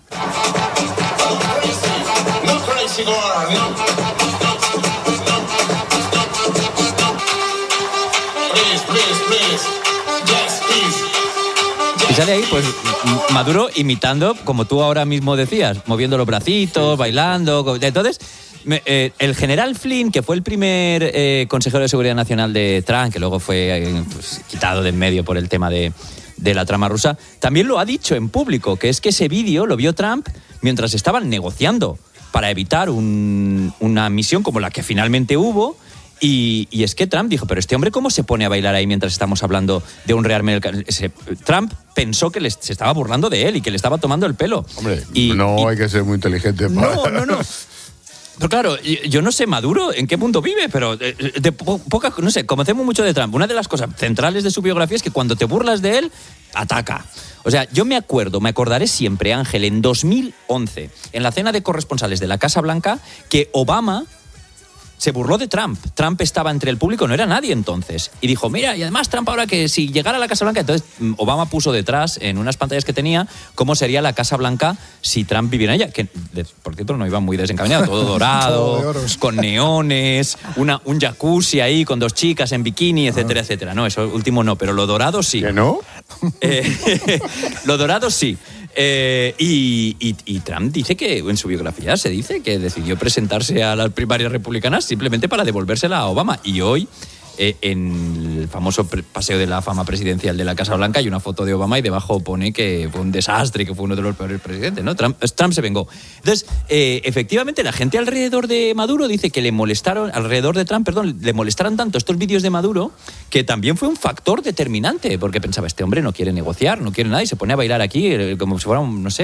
Y sale ahí, pues, Maduro imitando, como tú ahora mismo decías, moviendo los bracitos, bailando. Entonces, me, eh, el general Flynn, que fue el primer eh, consejero de Seguridad Nacional de Trump, que luego fue eh, pues, quitado de en medio por el tema de, de la trama rusa, también lo ha dicho en público, que es que ese vídeo lo vio Trump mientras estaban negociando para evitar un, una misión como la que finalmente hubo. Y, y es que Trump dijo, pero este hombre ¿cómo se pone a bailar ahí mientras estamos hablando de un rearme del... Ese, Trump pensó que les, se estaba burlando de él y que le estaba tomando el pelo. Hombre, y, no y, hay que ser muy inteligente para... No, no, no. Pero claro, yo no sé Maduro en qué mundo vive, pero de, de po, pocas, no sé, conocemos mucho de Trump. Una de las cosas centrales de su biografía es que cuando te burlas de él, ataca. O sea, yo me acuerdo, me acordaré siempre, Ángel, en dos mil once, en la cena de corresponsales de la Casa Blanca, que Obama se burló de Trump. Trump estaba entre el público, no era nadie entonces. Y dijo, mira, y además Trump ahora que si llegara a la Casa Blanca... Entonces Obama puso detrás, en unas pantallas que tenía, cómo sería la Casa Blanca si Trump viviera en ella. Que, por cierto, no iba muy desencaminado. Todo dorado, todo con neones, una, un jacuzzi ahí con dos chicas en bikini, etcétera, ah. etcétera. No, eso último no, pero lo dorado sí. ¿Que no? Eh, lo dorado sí. Eh, y, y, y Trump dice que en su biografía se dice que decidió presentarse a las primarias republicanas simplemente para devolvérsela a Obama. Y hoy, eh, en el famoso paseo de la fama presidencial de la Casa Blanca, hay una foto de Obama y debajo pone que fue un desastre, que fue uno de los peores presidentes, ¿no? Trump, Trump se vengó. Entonces, eh, efectivamente, la gente alrededor de Maduro dice que le molestaron, alrededor de Trump, perdón, le molestaron tanto estos vídeos de Maduro que también fue un factor determinante, porque pensaba, este hombre no quiere negociar, no quiere nada, y se pone a bailar aquí como si fuera un, no sé...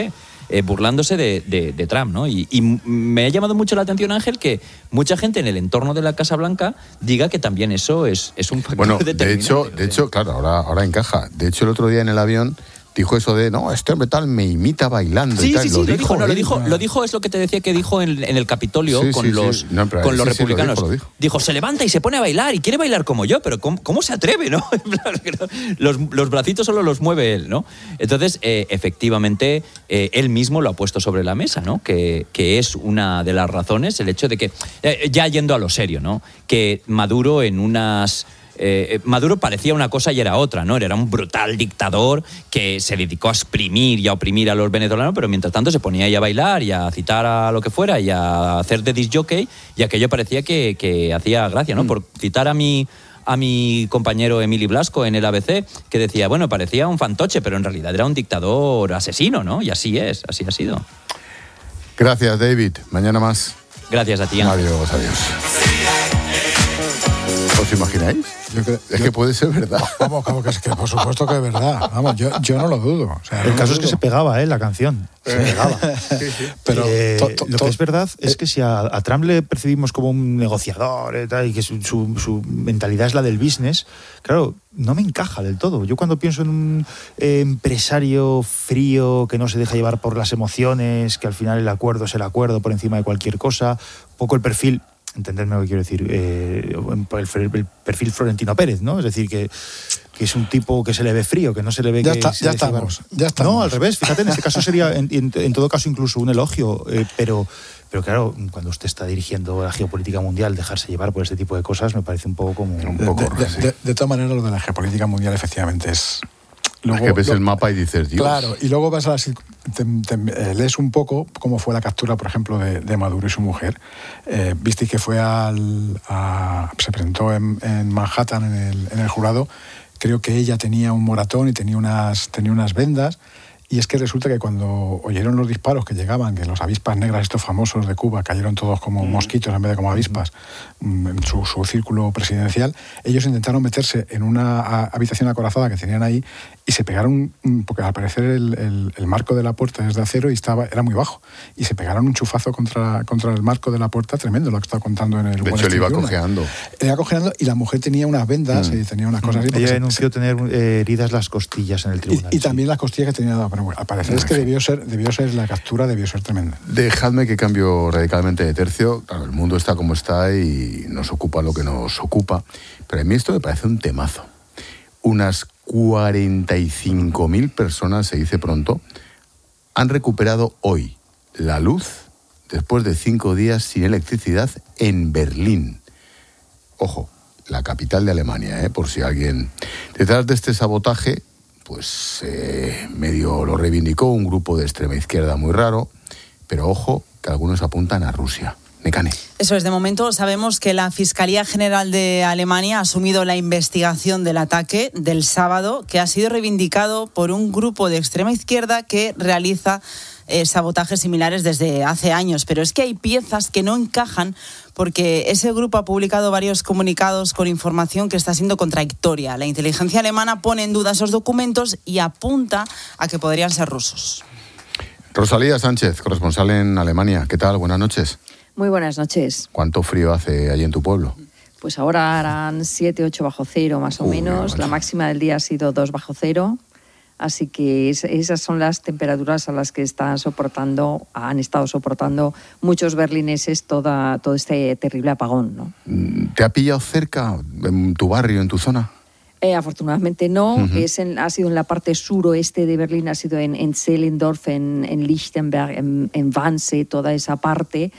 eh, burlándose de, de, de Trump, ¿no? Y, y me ha llamado mucho la atención, Ángel, que mucha gente en el entorno de la Casa Blanca diga que también eso es, es un factor bueno, determinante. De hecho, de hecho, claro, ahora, ahora encaja. De hecho, el otro día en el avión dijo eso de, no, este hombre tal me imita bailando sí, y tal. Sí, sí, lo, lo dijo, dijo, no, lo él, dijo, no. lo dijo, es lo que te decía que dijo en, en el Capitolio sí, con sí, los, sí. No, pero, con los sí, sí, republicanos. lo dijo, lo dijo. Dijo, se levanta y se pone a bailar y quiere bailar como yo, pero ¿cómo, cómo se atreve, no? los, los bracitos solo los mueve él, ¿no? Entonces, eh, efectivamente, eh, él mismo lo ha puesto sobre la mesa, ¿no? Que, que es una de las razones, el hecho de que, eh, ya yendo a lo serio, ¿no? Que Maduro en unas... Eh, Maduro parecía una cosa y era otra, ¿no? Era un brutal dictador que se dedicó a exprimir y a oprimir a los venezolanos, pero mientras tanto se ponía ahí a bailar y a citar a lo que fuera y a hacer de disc jockey, y aquello parecía que, que hacía gracia, ¿no? Mm. Por citar a mi, a mi compañero Emili Blasco en el A B C, que decía, bueno, parecía un fantoche, pero en realidad era un dictador asesino, ¿no? Y así es, así ha sido. Gracias, David. Mañana más. Gracias a ti, Ángel. Adiós, adiós. ¿Os imagináis? Yo creo, es yo, que puede ser verdad. Vamos, como que, es que por supuesto que es verdad. Vamos, yo, yo no lo dudo. O sea, el no caso lo es que dudo. se pegaba, ¿eh? La canción. Se pegaba. sí, sí. Pero eh, to, to, lo to, que es verdad eh, es que si a, a Trump le percibimos como un negociador eh, tal, y que su, su, su mentalidad es la del business, claro, no me encaja del todo. Yo cuando pienso en un eh, empresario frío que no se deja llevar por las emociones, que al final el acuerdo es el acuerdo por encima de cualquier cosa, un poco el perfil... Entenderme lo que quiero decir, eh, el, el perfil Florentino Pérez, ¿no? Es decir, que, que es un tipo que se le ve frío, que no se le ve ya que... Está, se ya, estamos, ya estamos. No, al revés, fíjate, en este caso sería, en, en, en todo caso, incluso un elogio, eh, pero, pero claro, cuando usted está dirigiendo la geopolítica mundial, dejarse llevar por este tipo de cosas me parece un poco como... Un poco de, de, de, de todas maneras, lo de la geopolítica mundial efectivamente es... Luego, es que ves lo, el mapa y dices, Dios. Claro, y luego vas a las, te, te, eh, lees un poco cómo fue la captura, por ejemplo, de, de Maduro y su mujer. Eh, Visteis que fue al, a, se presentó en, en Manhattan en el, en el jurado. Creo que ella tenía un moratón y tenía unas, tenía unas vendas. Y es que resulta que cuando oyeron los disparos que llegaban, que los avispas negras, estos famosos de Cuba, cayeron todos como mm. mosquitos en vez de como avispas, mm. en su, su círculo presidencial, ellos intentaron meterse en una habitación acorazada que tenían ahí y se pegaron, porque al parecer el, el, el marco de la puerta es de acero y estaba, era muy bajo, y se pegaron un chufazo contra, contra el marco de la puerta tremendo, lo que estaba contando en el... De hecho, él iba cojeando. Él iba cojeando y la mujer tenía unas vendas mm. y tenía unas cosas... Mm. Ella denunció tener eh, heridas las costillas en el tribunal. Y, y también las costillas que tenía... Pero bueno, al parecer es que debió ser, debió ser, la captura debió ser tremenda. Dejadme que cambio radicalmente de tercio. Claro, el mundo está como está y nos ocupa lo que nos ocupa, pero a mí esto me parece un temazo. Unas cuarenta y cinco mil personas, se dice pronto, han recuperado hoy la luz después de cinco días sin electricidad en Berlín. Ojo, la capital de Alemania, ¿eh? Por si alguien... Detrás de este sabotaje, pues eh, medio lo reivindicó un grupo de extrema izquierda muy raro, pero ojo, que algunos apuntan a Rusia. Necane. Eso es, de momento sabemos que la Fiscalía General de Alemania ha asumido la investigación del ataque del sábado, que ha sido reivindicado por un grupo de extrema izquierda que realiza eh, sabotajes similares desde hace años. Pero es que hay piezas que no encajan porque ese grupo ha publicado varios comunicados con información que está siendo contradictoria. La inteligencia alemana pone en duda esos documentos y apunta a que podrían ser rusos. Rosalía Sánchez, corresponsal en Alemania. ¿Qué tal? Buenas noches. Muy buenas noches. ¿Cuánto frío hace allí en tu pueblo? Pues ahora harán siete, ocho bajo cero más o Uy, menos. La máxima del día ha sido dos bajo cero. Así que es, esas son las temperaturas a las que están soportando, han estado soportando muchos berlineses toda, todo este terrible apagón, ¿no? ¿Te ha pillado cerca en tu barrio, en tu zona? Eh, afortunadamente no, Uh-huh. es en, ha sido en la parte suroeste de Berlín, ha sido en, en Zehlendorf, en, en Lichtenberg, en, en Wannsee, toda esa parte.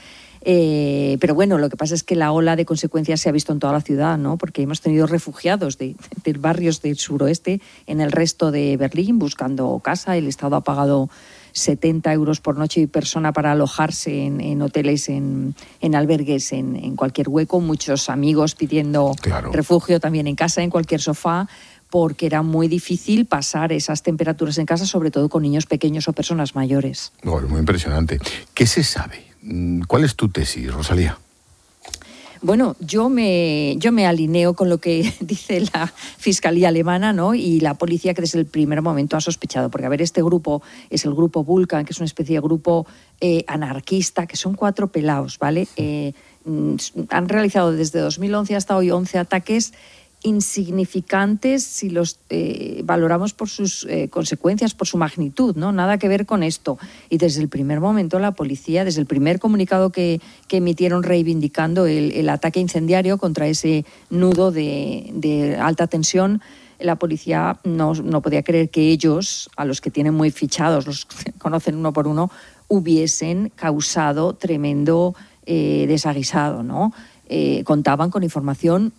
Eh, pero bueno, lo que pasa es que la ola de consecuencias se ha visto en toda la ciudad, ¿no? Porque hemos tenido refugiados de, de barrios del suroeste en el resto de Berlín buscando casa. El Estado ha pagado setenta euros por noche y persona para alojarse en, en hoteles, en, en albergues, en, en cualquier hueco. Muchos amigos pidiendo claro. refugio también en casa, en cualquier sofá, porque era muy difícil pasar esas temperaturas en casa, sobre todo con niños pequeños o personas mayores. Bueno, muy impresionante. ¿Qué se sabe? ¿Cuál es tu tesis, Rosalía? Bueno, yo me, yo me alineo con lo que dice la Fiscalía alemana, ¿no? Y la policía, que desde el primer momento ha sospechado. Porque, a ver, este grupo es el grupo Vulcan, que es una especie de grupo eh, anarquista, que son cuatro pelaos, ¿vale? Eh, han realizado desde dos mil once hasta hoy once ataques insignificantes si los eh, valoramos por sus eh, consecuencias, por su magnitud, ¿no? Nada que ver con esto. Y desde el primer momento la policía, desde el primer comunicado que, que emitieron reivindicando el, el ataque incendiario contra ese nudo de, de alta tensión, la policía no, no podía creer que ellos, a los que tienen muy fichados, los conocen uno por uno, hubiesen causado tremendo eh, desaguisado, ¿no? Eh, contaban con información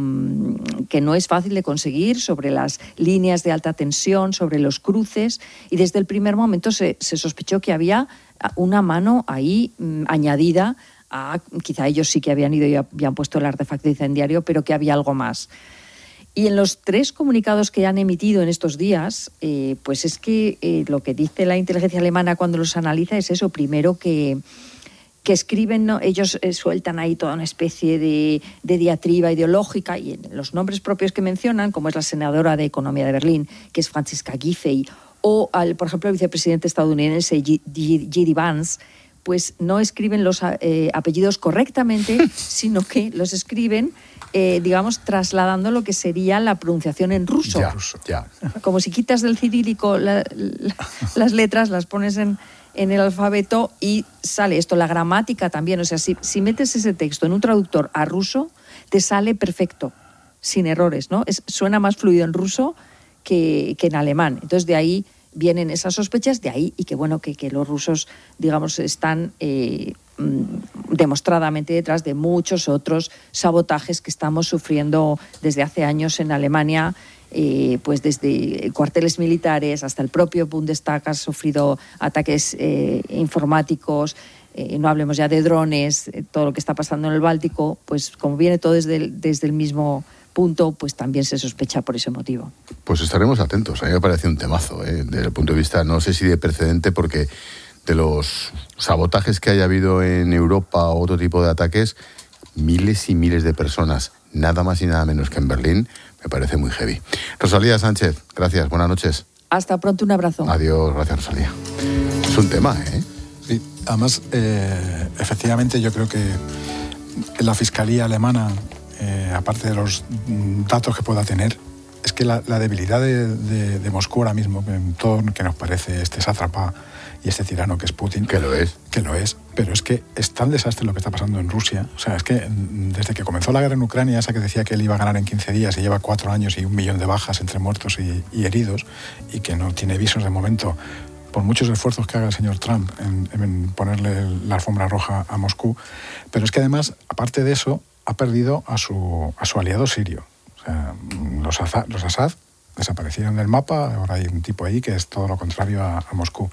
que no es fácil de conseguir sobre las líneas de alta tensión, sobre los cruces, y desde el primer momento se, se sospechó que había una mano ahí mmm, añadida a, quizá ellos sí que habían ido y habían puesto el artefacto incendiario, pero que había algo más. Y en los tres comunicados que han emitido en estos días, eh, pues es que eh, lo que dice la inteligencia alemana cuando los analiza es eso, primero que que escriben, ¿no? Ellos eh, sueltan ahí toda una especie de, de diatriba ideológica, y en los nombres propios que mencionan, como es la senadora de Economía de Berlín, que es Franziska Giffey, o, al, por ejemplo, el vicepresidente estadounidense J D Vance, pues no escriben los eh, apellidos correctamente, sino que los escriben, eh, digamos, trasladando lo que sería la pronunciación en ruso. Ya, ya. Como si quitas del cirílico la, la, las letras, las pones en... en el alfabeto y sale esto, la gramática también, o sea, si, si metes ese texto en un traductor a ruso, te sale perfecto, sin errores, ¿no? Es, suena más fluido en ruso que, que en alemán. Entonces, de ahí vienen esas sospechas, de ahí, y que bueno, que, que los rusos, digamos, están eh, demostradamente detrás de muchos otros sabotajes que estamos sufriendo desde hace años en Alemania. Eh, pues desde cuarteles militares hasta el propio Bundestag ha sufrido ataques eh, informáticos, eh, no hablemos ya de drones, eh, todo lo que está pasando en el Báltico, pues como viene todo desde el, desde el mismo punto, pues también se sospecha por ese motivo. Pues estaremos atentos, a mí me parece un temazo, eh, desde el punto de vista, no sé si de precedente, porque de los sabotajes que haya habido en Europa o otro tipo de ataques, miles y miles de personas, nada más y nada menos que en Berlín, me parece muy heavy. Rosalía Sánchez, gracias, buenas noches. Hasta pronto, un abrazo. Adiós, gracias Rosalía. Es un tema, ¿eh? Sí, además, eh, efectivamente yo creo que la Fiscalía alemana, eh, aparte de los datos que pueda tener, es que la, la debilidad de, de, de Moscú ahora mismo, en todo lo que nos parece este sátrapa y este tirano que es Putin. Que lo es. Que lo es. Pero es que es tan desastre lo que está pasando en Rusia. O sea, es que desde que comenzó la guerra en Ucrania, esa que decía que él iba a ganar en quince días y lleva cuatro años y un millón de bajas entre muertos y, y heridos, y que no tiene visos de momento, por muchos esfuerzos que haga el señor Trump en, en ponerle la alfombra roja a Moscú. Pero es que además, aparte de eso, ha perdido a su, a su aliado sirio. O sea, los, Azad, los Assad desaparecieron del mapa, ahora hay un tipo ahí que es todo lo contrario a, a Moscú.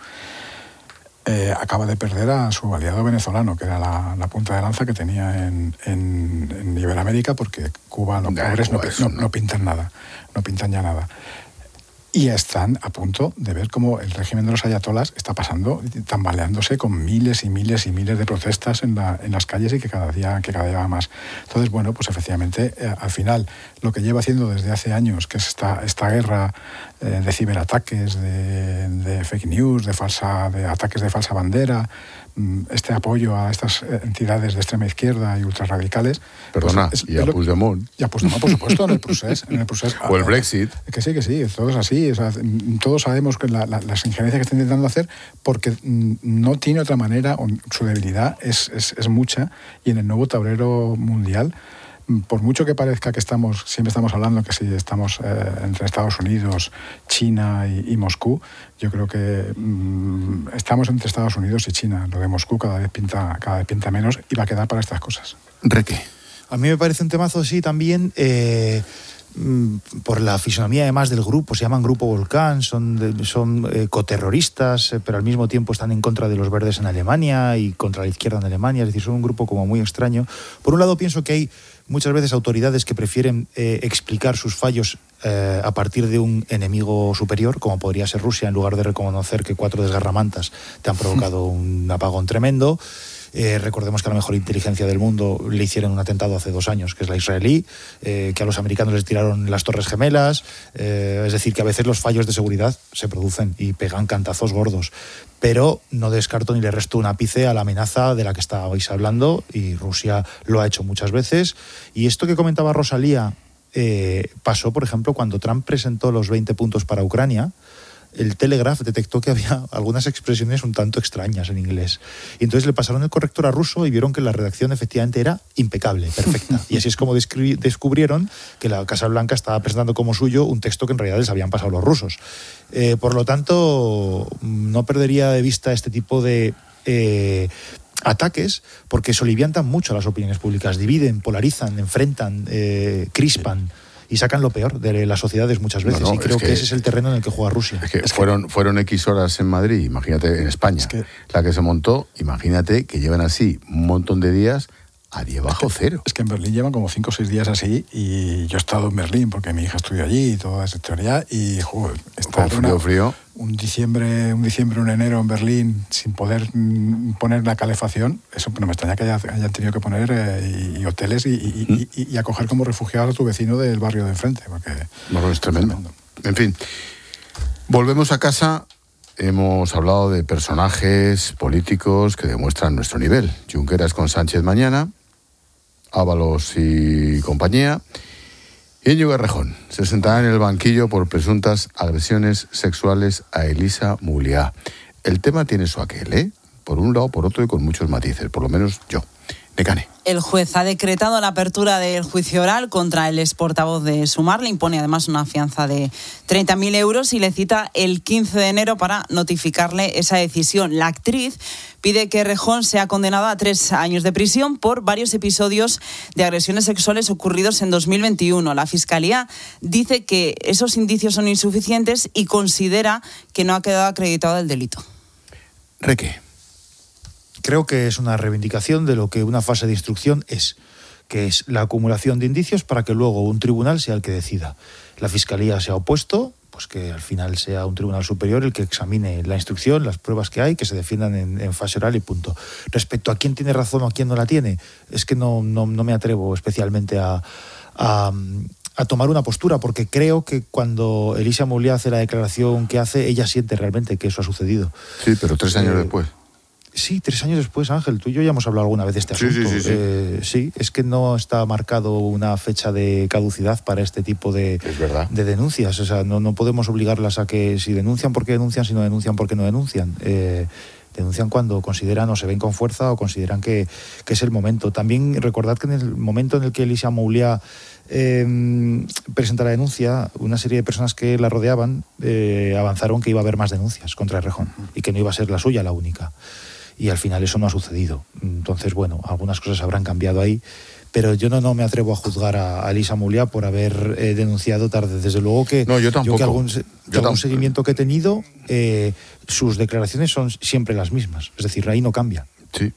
Eh, acaba de perder a su aliado venezolano, que era la, la punta de lanza que tenía en, en, en Iberoamérica, porque Cuba, los pobres, no, no, no pintan nada, no pintan ya nada. Y están a punto de ver cómo el régimen de los ayatolás está pasando, tambaleándose con miles y miles y miles de protestas en, la, en las calles, y que cada día que cada día va más. Entonces, bueno, pues efectivamente, eh, al final, lo que lleva haciendo desde hace años, que es esta, esta guerra eh, de ciberataques, de, de fake news, de, falsa, de ataques de falsa bandera, este apoyo a estas entidades de extrema izquierda y ultrarradicales. Perdona, pues es, y a Puigdemont. Y a Puigdemont, por supuesto, en el procés. En el procés o el Brexit. Que sí, que sí, todo es así. O sea, todos sabemos que la, la, las injerencias que está intentando hacer, porque no tiene otra manera, su debilidad es, es, es mucha, y en el nuevo tablero mundial, por mucho que parezca que estamos, siempre estamos hablando que si estamos eh, entre Estados Unidos, China y, y Moscú, yo creo que mmm, estamos entre Estados Unidos y China. Lo de Moscú cada vez pinta, cada vez pinta menos, y va a quedar para estas cosas. Reque. A mí me parece un temazo, sí, también eh, por la fisonomía además del grupo. Se llaman Grupo Volcán, son, de, son eh, coterroristas, eh, pero al mismo tiempo están en contra de los verdes en Alemania y contra la izquierda en Alemania. Es decir, son un grupo como muy extraño. Por un lado, pienso que hay muchas veces autoridades que prefieren eh, explicar sus fallos eh, a partir de un enemigo superior, como podría ser Rusia, en lugar de reconocer que cuatro desgarramantas te han provocado un apagón tremendo. Eh, recordemos que a la mejor inteligencia del mundo le hicieron un atentado hace dos años, que es la israelí, eh, que a los americanos les tiraron las Torres Gemelas. Eh, es decir, que a veces los fallos de seguridad se producen y pegan cantazos gordos. Pero no descarto ni le resto un ápice a la amenaza de la que estabais hablando, y Rusia lo ha hecho muchas veces. Y esto que comentaba Rosalía eh, pasó, por ejemplo, cuando Trump presentó los veinte puntos para Ucrania. El Telegraph detectó que había algunas expresiones un tanto extrañas en inglés. Y entonces le pasaron el corrector a ruso y vieron que la redacción efectivamente era impecable, perfecta. Y así es como descubrieron que la Casa Blanca estaba presentando como suyo un texto que en realidad les habían pasado los rusos. Eh, por lo tanto, no perdería de vista este tipo de eh, ataques, porque soliviantan mucho las opiniones públicas, dividen, polarizan, enfrentan, eh, crispan. Y sacan lo peor de las sociedades muchas veces. No, no, y creo que, que ese es el terreno en el que juega Rusia. Es que, es que fueron, fueron X horas en Madrid, imagínate, en España. Es que, la que se montó, imagínate que llevan así un montón de días a diez bajo es que, cero. Es que en Berlín llevan como cinco o seis días así, y yo he estado en Berlín porque mi hija estudia allí y toda esa teoría, y joder, está con frío, una, frío. Un diciembre, un diciembre, un enero en Berlín sin poder mm, poner la calefacción, eso no me extraña que haya, hayan tenido que poner eh, y, y hoteles y, y, ¿Mm? y, y acoger como refugiados a tu vecino del barrio de enfrente. Porque bueno, es tremendo. tremendo. En fin, volvemos a casa. Hemos hablado de personajes políticos que demuestran nuestro nivel. Junqueras con Sánchez mañana, Ábalos y compañía. Y Íñigo Errejón se sentará en el banquillo por presuntas agresiones sexuales a Elisa Muliá. El tema tiene su aquel, ¿eh? Por un lado, por otro y con muchos matices, por lo menos yo. Necane. El juez ha decretado la apertura del juicio oral contra el ex portavoz de Sumar. Le impone además una fianza de treinta mil euros y le cita el quince de enero para notificarle esa decisión. La actriz pide que Errejón sea condenada a tres años de prisión por varios episodios de agresiones sexuales ocurridos en dos mil veintiuno. La Fiscalía dice que esos indicios son insuficientes y considera que no ha quedado acreditado el delito. Reque. Creo que es una reivindicación de lo que una fase de instrucción es, que es la acumulación de indicios para que luego un tribunal sea el que decida. La Fiscalía se ha opuesto, pues que al final sea un tribunal superior el que examine la instrucción, las pruebas que hay, que se defiendan en, en fase oral y punto. Respecto a quién tiene razón o a quién no la tiene, es que no, no, no me atrevo especialmente a... a a tomar una postura, porque creo que cuando Elisa Muliá hace la declaración que hace, ella siente realmente que eso ha sucedido. Sí, pero tres años eh, después. Sí, tres años después, Ángel. Tú y yo ya hemos hablado alguna vez de este asunto. Sí, sí, sí, sí. Eh, sí, es que no está marcado una fecha de caducidad para este tipo de, es verdad. de denuncias. O sea, no, no podemos obligarlas a que si denuncian, ¿por qué denuncian? Si no denuncian, ¿por qué no denuncian? Eh, denuncian cuando consideran o se ven con fuerza o consideran que, que es el momento. También recordad que en el momento en el que Elisa Muliá eh, presenta la denuncia, una serie de personas que la rodeaban eh, avanzaron que iba a haber más denuncias contra Errejón y que no iba a ser la suya la única. Y al final eso no ha sucedido. Entonces, bueno, algunas cosas habrán cambiado ahí, pero yo no, no me atrevo a juzgar a, a Elisa Muliá por haber eh, denunciado tarde. Desde luego que no, yo, tampoco. yo que algún, yo que algún seguimiento que he tenido, eh, sus declaraciones son siempre las mismas. Es decir, ahí no cambia. Sí.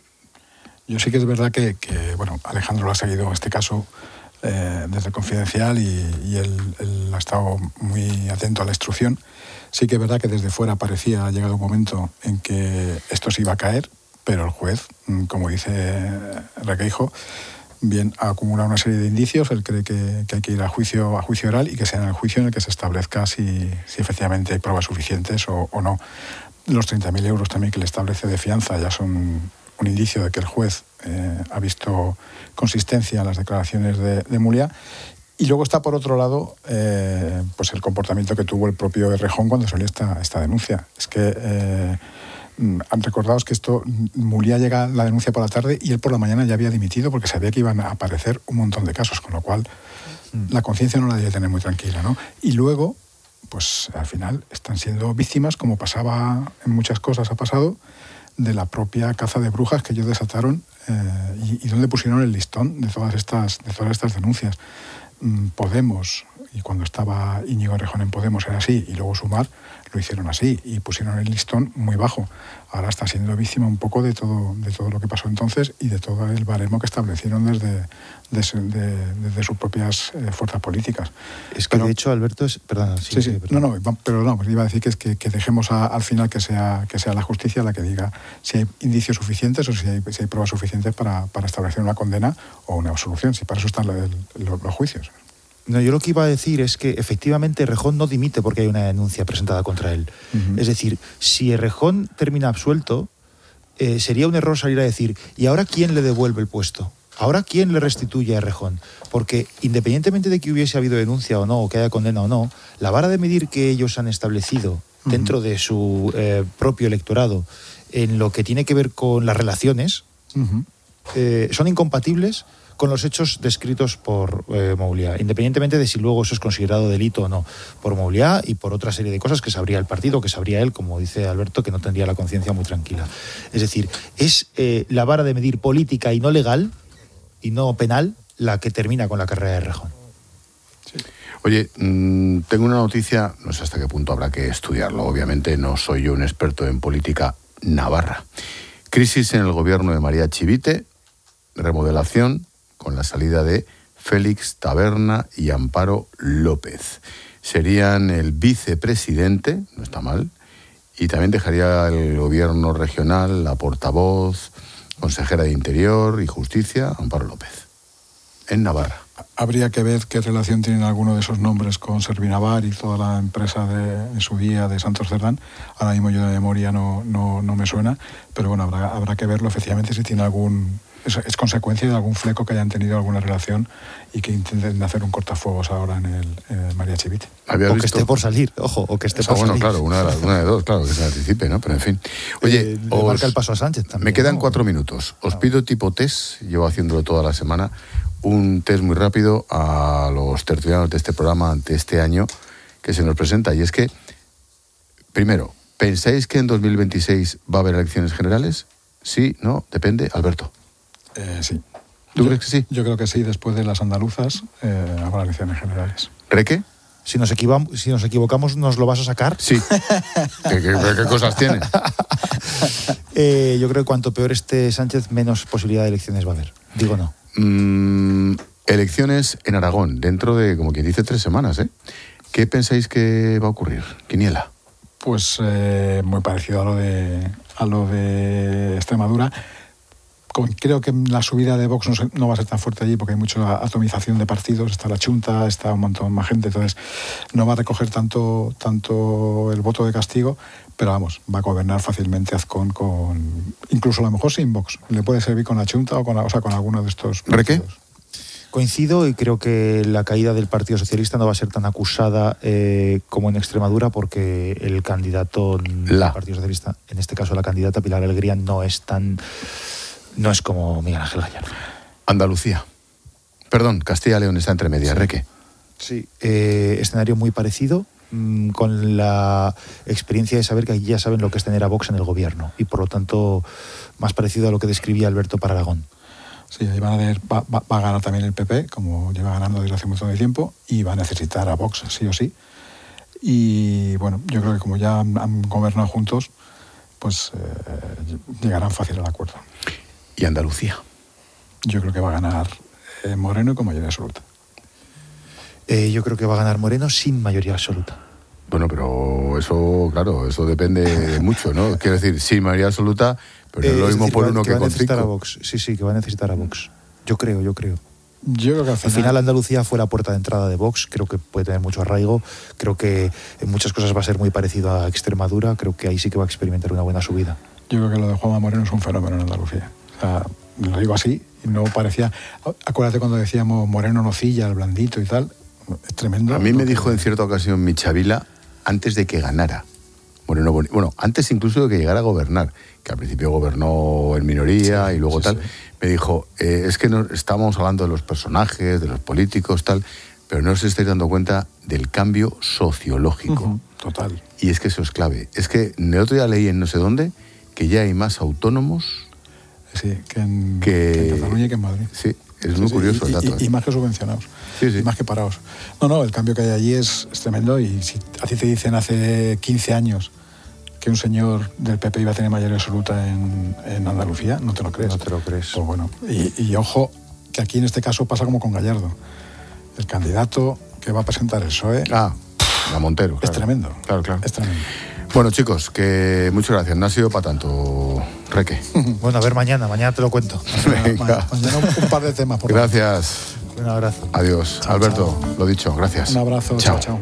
Yo sí que es verdad que, que bueno, Alejandro lo ha seguido este caso eh, desde Confidencial y, y él, él ha estado muy atento a la instrucción. Sí que es verdad que desde fuera parecía, ha llegado un momento en que esto se iba a caer, pero el juez, como dice Requeijo, bien acumula una serie de indicios, él cree que, que hay que ir a juicio, a juicio oral y que sea en el juicio en el que se establezca si, si efectivamente hay pruebas suficientes o, o no. Los treinta mil euros también que le establece de fianza ya son un indicio de que el juez eh, ha visto consistencia en las declaraciones de, de Muliá. Y luego está, por otro lado, eh, pues el comportamiento que tuvo el propio Errejón cuando salió esta, esta denuncia. Es que, eh, recordaos que esto, Muliá llega la denuncia por la tarde y él por la mañana ya había dimitido porque sabía que iban a aparecer un montón de casos, con lo cual mm. la conciencia no la debe tener muy tranquila, ¿no? Y luego, pues al final están siendo víctimas, como pasaba en muchas cosas, ha pasado, de la propia caza de brujas que ellos desataron eh, y, y donde pusieron el listón de todas estas, de todas estas denuncias. Podemos y cuando estaba Íñigo Errejón en Podemos era así, y luego Sumar lo hicieron así, y pusieron el listón muy bajo. Ahora está siendo víctima un poco de todo, de todo lo que pasó entonces y de todo el baremo que establecieron desde, desde, de, desde sus propias eh, fuerzas políticas. Es que, pero, de hecho, Alberto es... Perdón, sí, sí, sí, sí no, no, pero no, iba a decir que, es que, que dejemos a, al final que sea, que sea la justicia la que diga si hay indicios suficientes o si hay, si hay pruebas suficientes para, para establecer una condena o una absolución, si para eso están los, los, los juicios. No, yo lo que iba a decir es que efectivamente Errejón no dimite porque hay una denuncia presentada contra él. Uh-huh. Es decir, si Errejón termina absuelto, eh, sería un error salir a decir, ¿y ahora quién le devuelve el puesto? ¿Ahora quién le restituye a Errejón? Porque independientemente de que hubiese habido denuncia o no, o que haya condena o no, la vara de medir que ellos han establecido uh-huh. dentro de su eh, propio electorado en lo que tiene que ver con las relaciones uh-huh. eh, son incompatibles con los hechos descritos por eh, Mouliá, independientemente de si luego eso es considerado delito o no, por Mouliá y por otra serie de cosas que sabría el partido, que sabría él, como dice Alberto, que no tendría la conciencia muy tranquila. Es decir, es eh, la vara de medir política y no legal, y no penal, la que termina con la carrera de Errejón. Sí. Oye, mmm, tengo una noticia, no sé hasta qué punto habrá que estudiarlo, obviamente no soy yo un experto en política navarra. Crisis en el gobierno de María Chivite, remodelación, con la salida de Félix Taberna y Amparo López. Serían el vicepresidente, no está mal, y también dejaría el gobierno regional la portavoz, consejera de Interior y Justicia, Amparo López, en Navarra. Habría que ver qué relación tienen alguno de esos nombres con Servinavar y toda la empresa de, en su día de Santos Cerdán. Ahora mismo yo de memoria no, no, no me suena, pero bueno, habrá, habrá que verlo efectivamente si tiene algún... Es, es consecuencia de algún fleco que hayan tenido alguna relación y que intenten hacer un cortafuegos ahora en el, en el María Chivite. O visto? Que esté por salir, ojo, o que esté o sea, por bueno, salir. Claro, una de, las, una de dos, claro, que se anticipe, ¿no? Pero en fin. Oye, eh, os, marca el paso a Sánchez también. Me quedan ¿no? cuatro minutos. Os pido tipo test, llevo haciéndolo toda la semana, un test muy rápido a los tertulianos de este programa ante este año que se nos presenta. Y es que, primero, ¿pensáis que en dos mil veintiséis va a haber elecciones generales? Sí, no, depende. Alberto. Eh, sí. ¿Tú yo, crees que sí? Yo creo que sí, después de las andaluzas eh, habrá elecciones generales. ¿Reque? Si nos, equivocamos, si nos equivocamos, ¿nos lo vas a sacar? Sí. ¿Qué, qué, qué cosas tiene? eh, yo creo que cuanto peor esté Sánchez, menos posibilidad de elecciones va a haber. Digo no. Mm, elecciones en Aragón, dentro de, como quien dice, tres semanas, ¿eh? ¿Qué pensáis que va a ocurrir? Quiniela. Pues eh, muy parecido a lo de, a lo de Extremadura. Creo que la subida de Vox no, no va a ser tan fuerte allí porque hay mucha atomización de partidos, está la Chunta, está un montón más gente, entonces no va a recoger tanto, tanto el voto de castigo, pero vamos, va a gobernar fácilmente Azcón con, incluso a lo mejor sin Vox, le puede servir con la Chunta o con, o sea, con alguno de estos partidos. ¿Requé? Coincido y creo que la caída del Partido Socialista no va a ser tan acusada eh, como en Extremadura porque el candidato la. del Partido Socialista, en este caso la candidata Pilar Alegría, no es tan... No es como Miguel Ángel Gallardo. Andalucía. Perdón, Castilla y León está entre medias. Sí. ¿Requé? Sí, eh, escenario muy parecido, mmm, con la experiencia de saber que allí ya saben lo que es tener a Vox en el gobierno y por lo tanto más parecido a lo que describía Alberto para Aragón. Sí, ahí van a ver, va, va, va a ganar también el P P, como lleva ganando desde hace un montón de tiempo, y va a necesitar a Vox, sí o sí. Y bueno, yo creo que como ya han, han gobernado juntos, pues eh, llegarán fácil al acuerdo. ¿Y Andalucía? Yo creo que va a ganar eh, Moreno con mayoría absoluta. Eh, yo creo que va a ganar Moreno sin mayoría absoluta. Bueno, pero eso, claro, eso depende mucho, ¿no? Quiero decir, sin mayoría absoluta, pero eh, es lo mismo es decir, por uno que, que, que con cinco. A Vox. Sí, sí, que va a necesitar a Vox. Yo creo, yo creo. Yo creo que al final... al final Andalucía fue la puerta de entrada de Vox, creo que puede tener mucho arraigo, creo que en muchas cosas va a ser muy parecido a Extremadura, creo que ahí sí que va a experimentar una buena subida. Yo creo que lo de Juanma Moreno es un fenómeno en Andalucía. O sea, lo digo así, y no parecía... Acuérdate cuando decíamos Moreno nocilla, el blandito y tal, es tremendo. A mí me dijo en cierta ocasión mi Chavila, antes de que ganara, Moreno, bueno, antes incluso de que llegara a gobernar, que al principio gobernó en minoría sí, y luego sí, tal, sí. me dijo, eh, es que no, estamos hablando de los personajes, de los políticos, tal, pero no os estáis dando cuenta del cambio sociológico. Uh-huh, total. Y es que eso es clave. Es que el otro día leí en no sé dónde que ya hay más autónomos sí, que, en, que, que en Cataluña y que en Madrid. Sí, Es muy sí, curioso y, el dato. Y, y, y más que subvencionados. Sí, sí. Y más que parados. No, no, el cambio que hay allí es, es tremendo. Y si a ti te dicen hace quince años que un señor del P P iba a tener mayoría absoluta en, en Andalucía, no te lo crees. No te lo crees. Pues bueno, y, y ojo, que aquí en este caso pasa como con Gallardo. El candidato que va a presentar el P S O E... Ah, la Montero. Es claro. tremendo. Claro, claro. Es tremendo. Bueno, chicos, que muchas gracias. No ha sido para tanto, Reque. Bueno, a ver mañana, mañana te lo cuento. Venga. Mañana un, un par de temas. Por gracias. Un abrazo. Adiós. Chao, Alberto, chao. lo dicho, gracias. Un abrazo. Chao, chao. chao.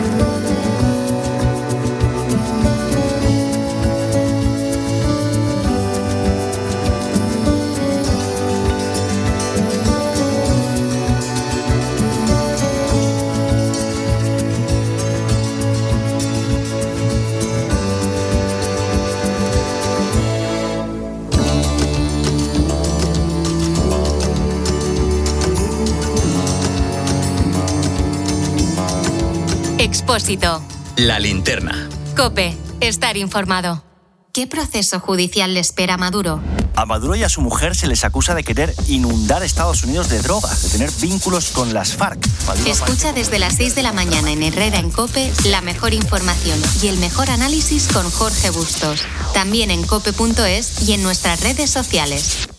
Expósito. La linterna. COPE. Estar informado. ¿Qué proceso judicial le espera a Maduro? A Maduro y a su mujer se les acusa de querer inundar Estados Unidos de droga, de tener vínculos con las FARC. Maduro Escucha desde las seis de la mañana en Herrera en COPE la mejor información y el mejor análisis con Jorge Bustos. También en cope punto es y en nuestras redes sociales.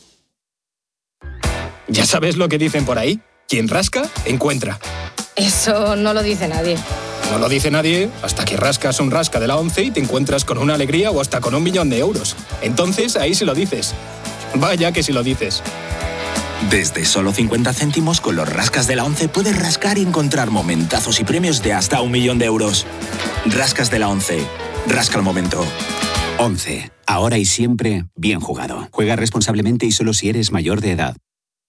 ¿Ya sabes lo que dicen por ahí? Quien rasca, encuentra. Eso no lo dice nadie. No lo dice nadie hasta que rascas un rasca de la ONCE y te encuentras con una alegría o hasta con un millón de euros. Entonces ahí sí lo dices. Vaya que sí lo dices. Desde solo cincuenta céntimos con los rascas de la ONCE puedes rascar y encontrar momentazos y premios de hasta un millón de euros. Rascas de la ONCE. Rasca el momento. ONCE. Ahora y siempre, bien jugado. Juega responsablemente y solo si eres mayor de edad.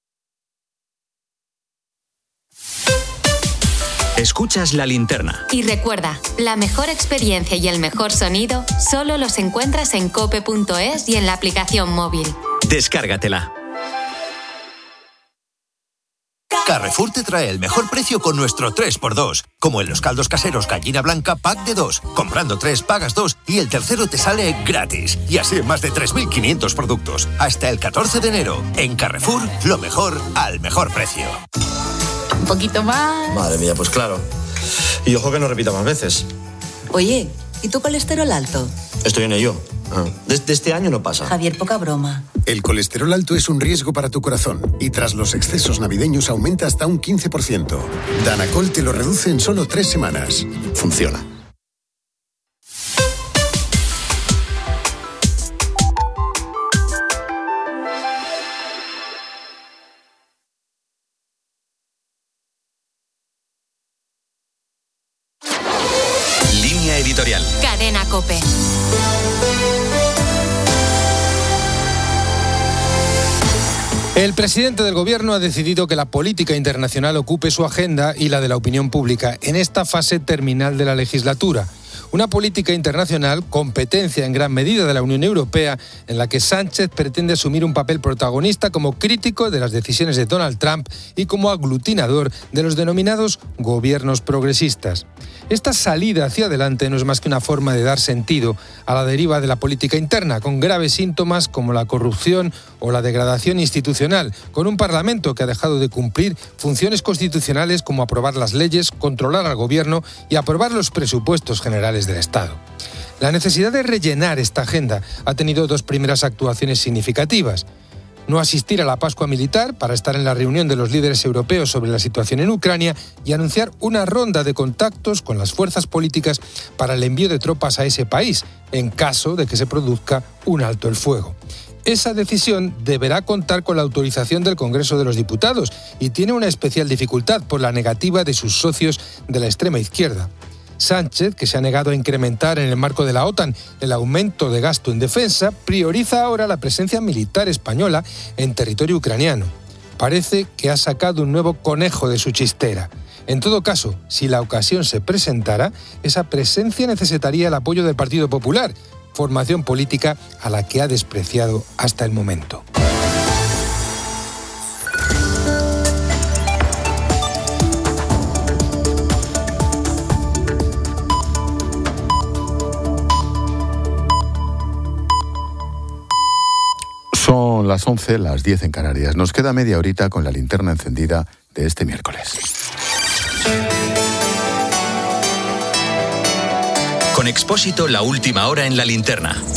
Escuchas La Linterna. Y recuerda, la mejor experiencia y el mejor sonido solo los encuentras en cope punto es y en la aplicación móvil. Descárgatela. Carrefour te trae el mejor precio con nuestro tres por dos. Como en los caldos caseros gallina blanca pack de dos. Comprando tres pagas dos y el tercero te sale gratis. Y así en más de tres mil quinientos productos. Hasta el catorce de enero. En Carrefour, lo mejor al mejor precio. Un poquito más. Madre mía, pues claro. Y ojo que no repita más veces. Oye, ¿y tu colesterol alto? Estoy en ello. Ah, desde este año no pasa. Javier, poca broma. El colesterol alto es un riesgo para tu corazón y tras los excesos navideños aumenta hasta un quince por ciento. Danacol te lo reduce en solo tres semanas. Funciona. Línea editorial. Cadena COPE. El presidente del Gobierno ha decidido que la política internacional ocupe su agenda y la de la opinión pública en esta fase terminal de la legislatura. Una política internacional, competencia en gran medida de la Unión Europea, en la que Sánchez pretende asumir un papel protagonista como crítico de las decisiones de Donald Trump y como aglutinador de los denominados gobiernos progresistas. Esta salida hacia adelante no es más que una forma de dar sentido a la deriva de la política interna, con graves síntomas como la corrupción o la degradación institucional, con un Parlamento que ha dejado de cumplir funciones constitucionales como aprobar las leyes, controlar al gobierno y aprobar los presupuestos generales del Estado. La necesidad de rellenar esta agenda ha tenido dos primeras actuaciones significativas. No asistir a la Pascua Militar para estar en la reunión de los líderes europeos sobre la situación en Ucrania y anunciar una ronda de contactos con las fuerzas políticas para el envío de tropas a ese país, en caso de que se produzca un alto el fuego. Esa decisión deberá contar con la autorización del Congreso de los Diputados y tiene una especial dificultad por la negativa de sus socios de la extrema izquierda. Sánchez, que se ha negado a incrementar en el marco de la OTAN el aumento de gasto en defensa, prioriza ahora la presencia militar española en territorio ucraniano. Parece que ha sacado un nuevo conejo de su chistera. En todo caso, si la ocasión se presentara, esa presencia necesitaría el apoyo del Partido Popular, formación política a la que ha despreciado hasta el momento. Son Son las once, las diez en Canarias. Nos queda media horita con la linterna encendida de este miércoles. Con Expósito, la última hora en la linterna.